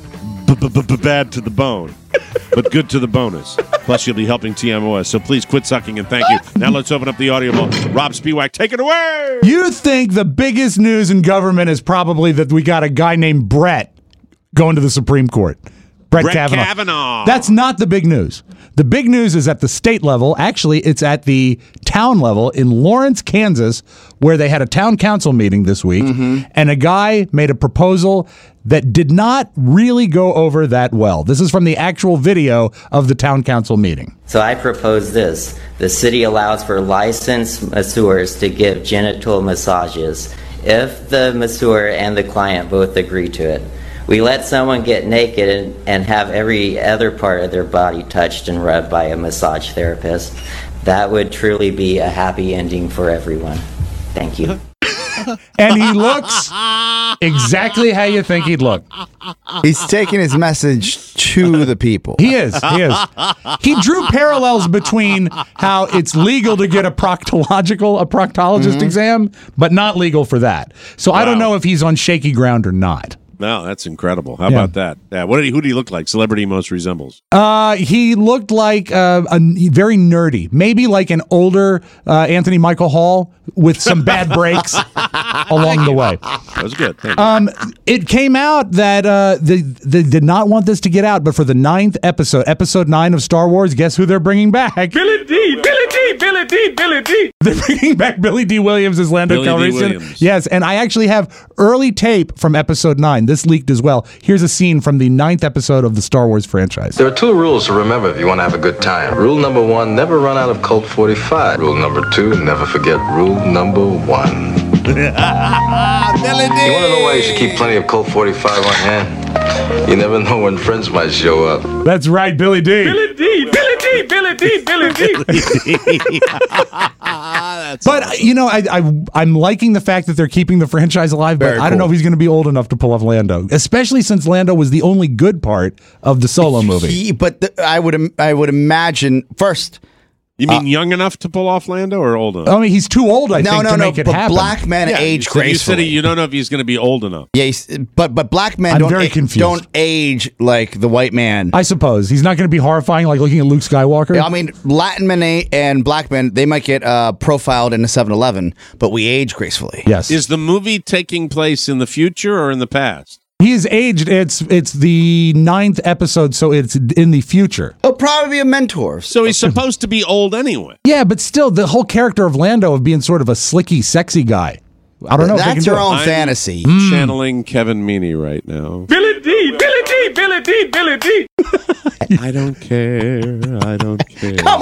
Bad to the bone, but good to the bonus. Plus, you'll be helping T M O S, so please quit sucking and thank you. Now let's open up the audio vault. Rob Spiewak, take it away! You think the biggest news in government is probably that we got a guy named Brett going to the Supreme Court. Brett, Brett Kavanaugh. Kavanaugh. That's not the big news. The big news is at the state level. Actually, it's at the town level in Lawrence, Kansas, where they had a town council meeting this week, and a guy made a proposal that did not really go over that well. This is from the actual video of the town council meeting. So I propose this. The city allows for licensed masseurs to give genital massages if the masseur and the client both agree to it. We let someone get naked and, and have every other part of their body touched and rubbed by a massage therapist. That would truly be a happy ending for everyone. Thank you. And he looks exactly how you think he'd look. He's taking his message to the people. He is. He is. He drew parallels between how it's legal to get a proctological, a proctologist Mm-hmm. exam, but not legal for that. So I don't Wow. know if he's on shaky ground or not. No, that's incredible. How Yeah. about that? Yeah, what did he, who did he look like? Celebrity he most resembles? Uh, he looked like uh, a very nerdy, maybe like an older uh, Anthony Michael Hall with some bad breaks along the way. That was good. Thank you. Um, it came out that uh, they, they did not want this to get out, but for the ninth episode, episode nine of Star Wars, guess who they're bringing back? Billy D, Billy D, Billy D, Billy D. They're bringing back Billy D. Williams as Lando Billy D. Calrissian. Williams. Yes, and I actually have early tape from episode nine. This leaked as well. Here's a scene from the ninth episode of the Star Wars franchise. There are two rules to remember if you want to have a good time. Rule number one, never run out of Colt forty-five. Rule number two, never forget rule number one. Billy D. You want to know why you should keep plenty of Colt forty-five on hand? You never know when friends might show up. That's right, Billy D. Billy D. Billy D. Billy D. Billy D. But you know, I, I I'm liking the fact that they're keeping the franchise alive. But Very I don't know cool. if he's going to be old enough to pull off Lando, especially since Lando was the only good part of the Solo movie. He, but the, I would im- I would imagine first. You mean young enough to pull off Lando or old enough? I mean, he's too old, I No, think, no, to no, make it but happen. black men Yeah, age you said, you said gracefully. he- you don't know if he's going to be old enough. Yeah, he's, but but black men I'm don't very a- confused. don't age like the white man. I suppose he's not going to be horrifying, like looking at Luke Skywalker. I mean, Latin men a- and black men, they might get uh, profiled in a seven eleven, but we age gracefully. Yes. Is the movie taking place in the future or in the past? He is aged. It's it's the ninth episode, so it's in the future. He'll probably be a mentor. So he's supposed to be old anyway. Yeah, but still, the whole character of Lando of being sort of a slicky, sexy guy. I don't know. if they That's can your do it. own I'm fantasy. Channeling Kevin Meaney right now. Billy D. Billy D. Billy D. Billy D. I don't care. I don't care. Come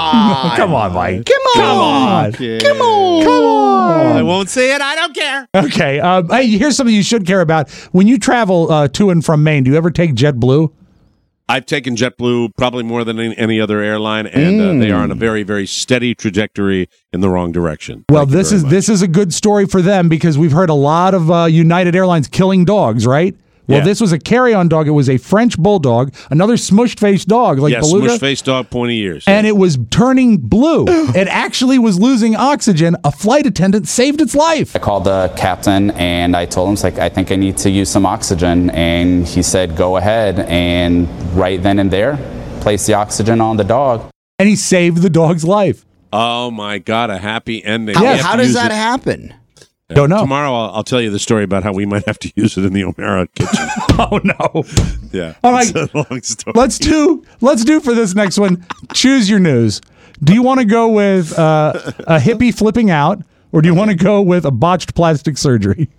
on. Come on, Mike. Come on. Come on. Come on. Come on. I won't say it. I don't care. Okay. Um, hey, here's something you should care about. When you travel uh, to and from Maine, do you ever take JetBlue? I've taken JetBlue probably more than any, any other airline, and uh, they are on a very, very steady trajectory in the wrong direction. Well, Thank you this very is much. this is a good story for them because we've heard a lot of uh, United Airlines killing dogs, right? Well, Yeah. this was a carry-on dog. It was a French bulldog, another smushed-faced dog like yes, Beluga. smush-faced dog, pointy ears. And it was turning blue. It actually was losing oxygen. A flight attendant saved its life. I called the captain and I told him, it's like, I think I need to use some oxygen. And he said, go ahead. And right then and there, place the oxygen on the dog. And he saved the dog's life. Oh my God, a happy ending. How, We have how to does use that it- happen? Don't know. Tomorrow I'll, I'll tell you the story about how we might have to use it in the O'Mara kitchen. Oh no. Yeah. All right. It's a long story. Let's do let's do for this next one. Choose your news. Do you want to go with uh, a hippie flipping out, or do you want to go with a botched plastic surgery?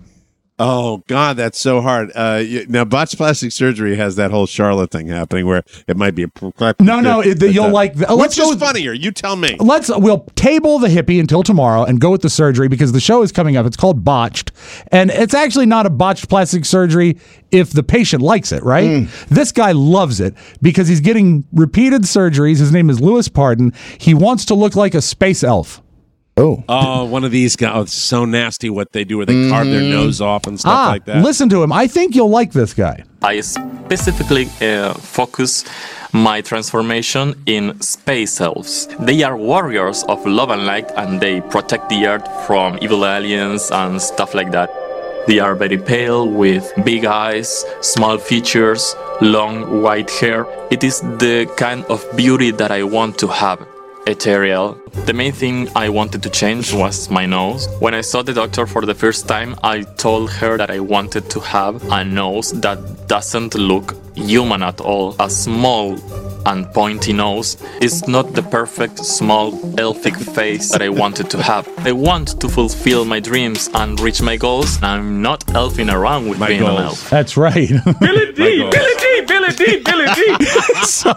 Oh God, that's so hard. Uh, y- now, botched plastic surgery has that whole Charlotte thing happening where it might be a No, no, it- you'll like the- let's Which go is with- funnier? You tell me. Let's we'll table the hippie until tomorrow and go with the surgery because the show is coming up. It's called Botched, and it's actually not a botched plastic surgery if the patient likes it, right? This guy loves it because he's getting repeated surgeries. His name is Lewis Pardon. He wants to look like a space elf. Oh. Oh, one of these guys. Oh, it's so nasty what they do where they carve their nose off and stuff ah, like that. listen to him. I think you'll like this guy. I specifically uh, focus my transformation in space elves. They are warriors of love and light, and they protect the earth from evil aliens and stuff like that. They are very pale with big eyes, small features, long white hair. It is the kind of beauty that I want to have. Ethereal. The main thing I wanted to change was my nose. When I saw the doctor for the first time, I told her that I wanted to have a nose that doesn't look human at all. A small and pointy nose is not the perfect small elfic face that I wanted to have. I want to fulfill my dreams and reach my goals. I'm not elfing around with My being goals. an elf. That's right. Billy D. Billy D. Billy D. Billy D. So,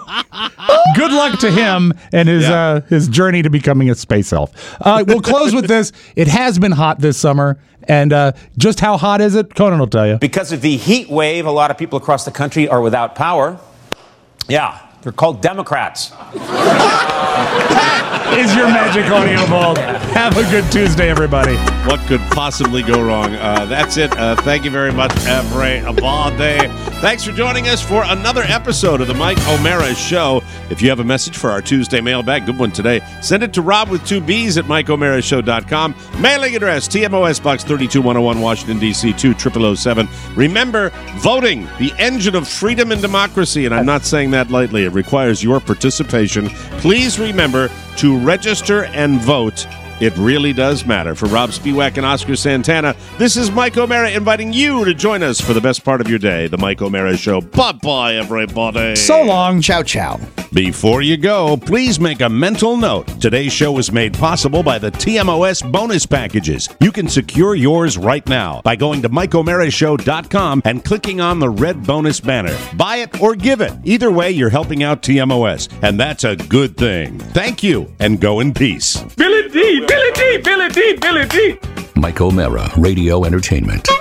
good luck to him and his Yeah. uh, his journey to becoming a space elf. Uh, we'll close with this. It has been hot this summer, and uh, just how hot is it? Conan will tell you. Because of the heat wave, a lot of people across the country are without power. Yeah, they're called Democrats. Is your magic audio vault. Have a good Tuesday, everybody. What could possibly go wrong? Uh, that's it. Uh, thank you very much, Every Day. Thanks for joining us for another episode of the Mike O'Mara Show. If you have a message for our Tuesday mailbag, good one today, send it to Rob with two B's at Mike O'Mara Show dot com. Mailing address, T M O S Box thirty-two one oh one, Washington, D C two thousand oh seven. Remember, voting, the engine of freedom and democracy, and I'm not saying that lightly. It requires your participation. Please remember to register and vote. It really does matter. For Rob Spiewak and Oscar Santana, this is Mike O'Mara inviting you to join us for the best part of your day, The Mike O'Mara Show. Bye-bye, everybody. So long. Ciao, ciao. Before you go, please make a mental note. Today's show was made possible by the T M O S bonus packages. You can secure yours right now by going to Mike O'Mara Show dot com and clicking on the red bonus banner. Buy it or give it. Either way, you're helping out T M O S, and that's a good thing. Thank you, and go in peace. Billy D. Billy D. Billy D. Billy D. Mike O'Mara, Radio Entertainment.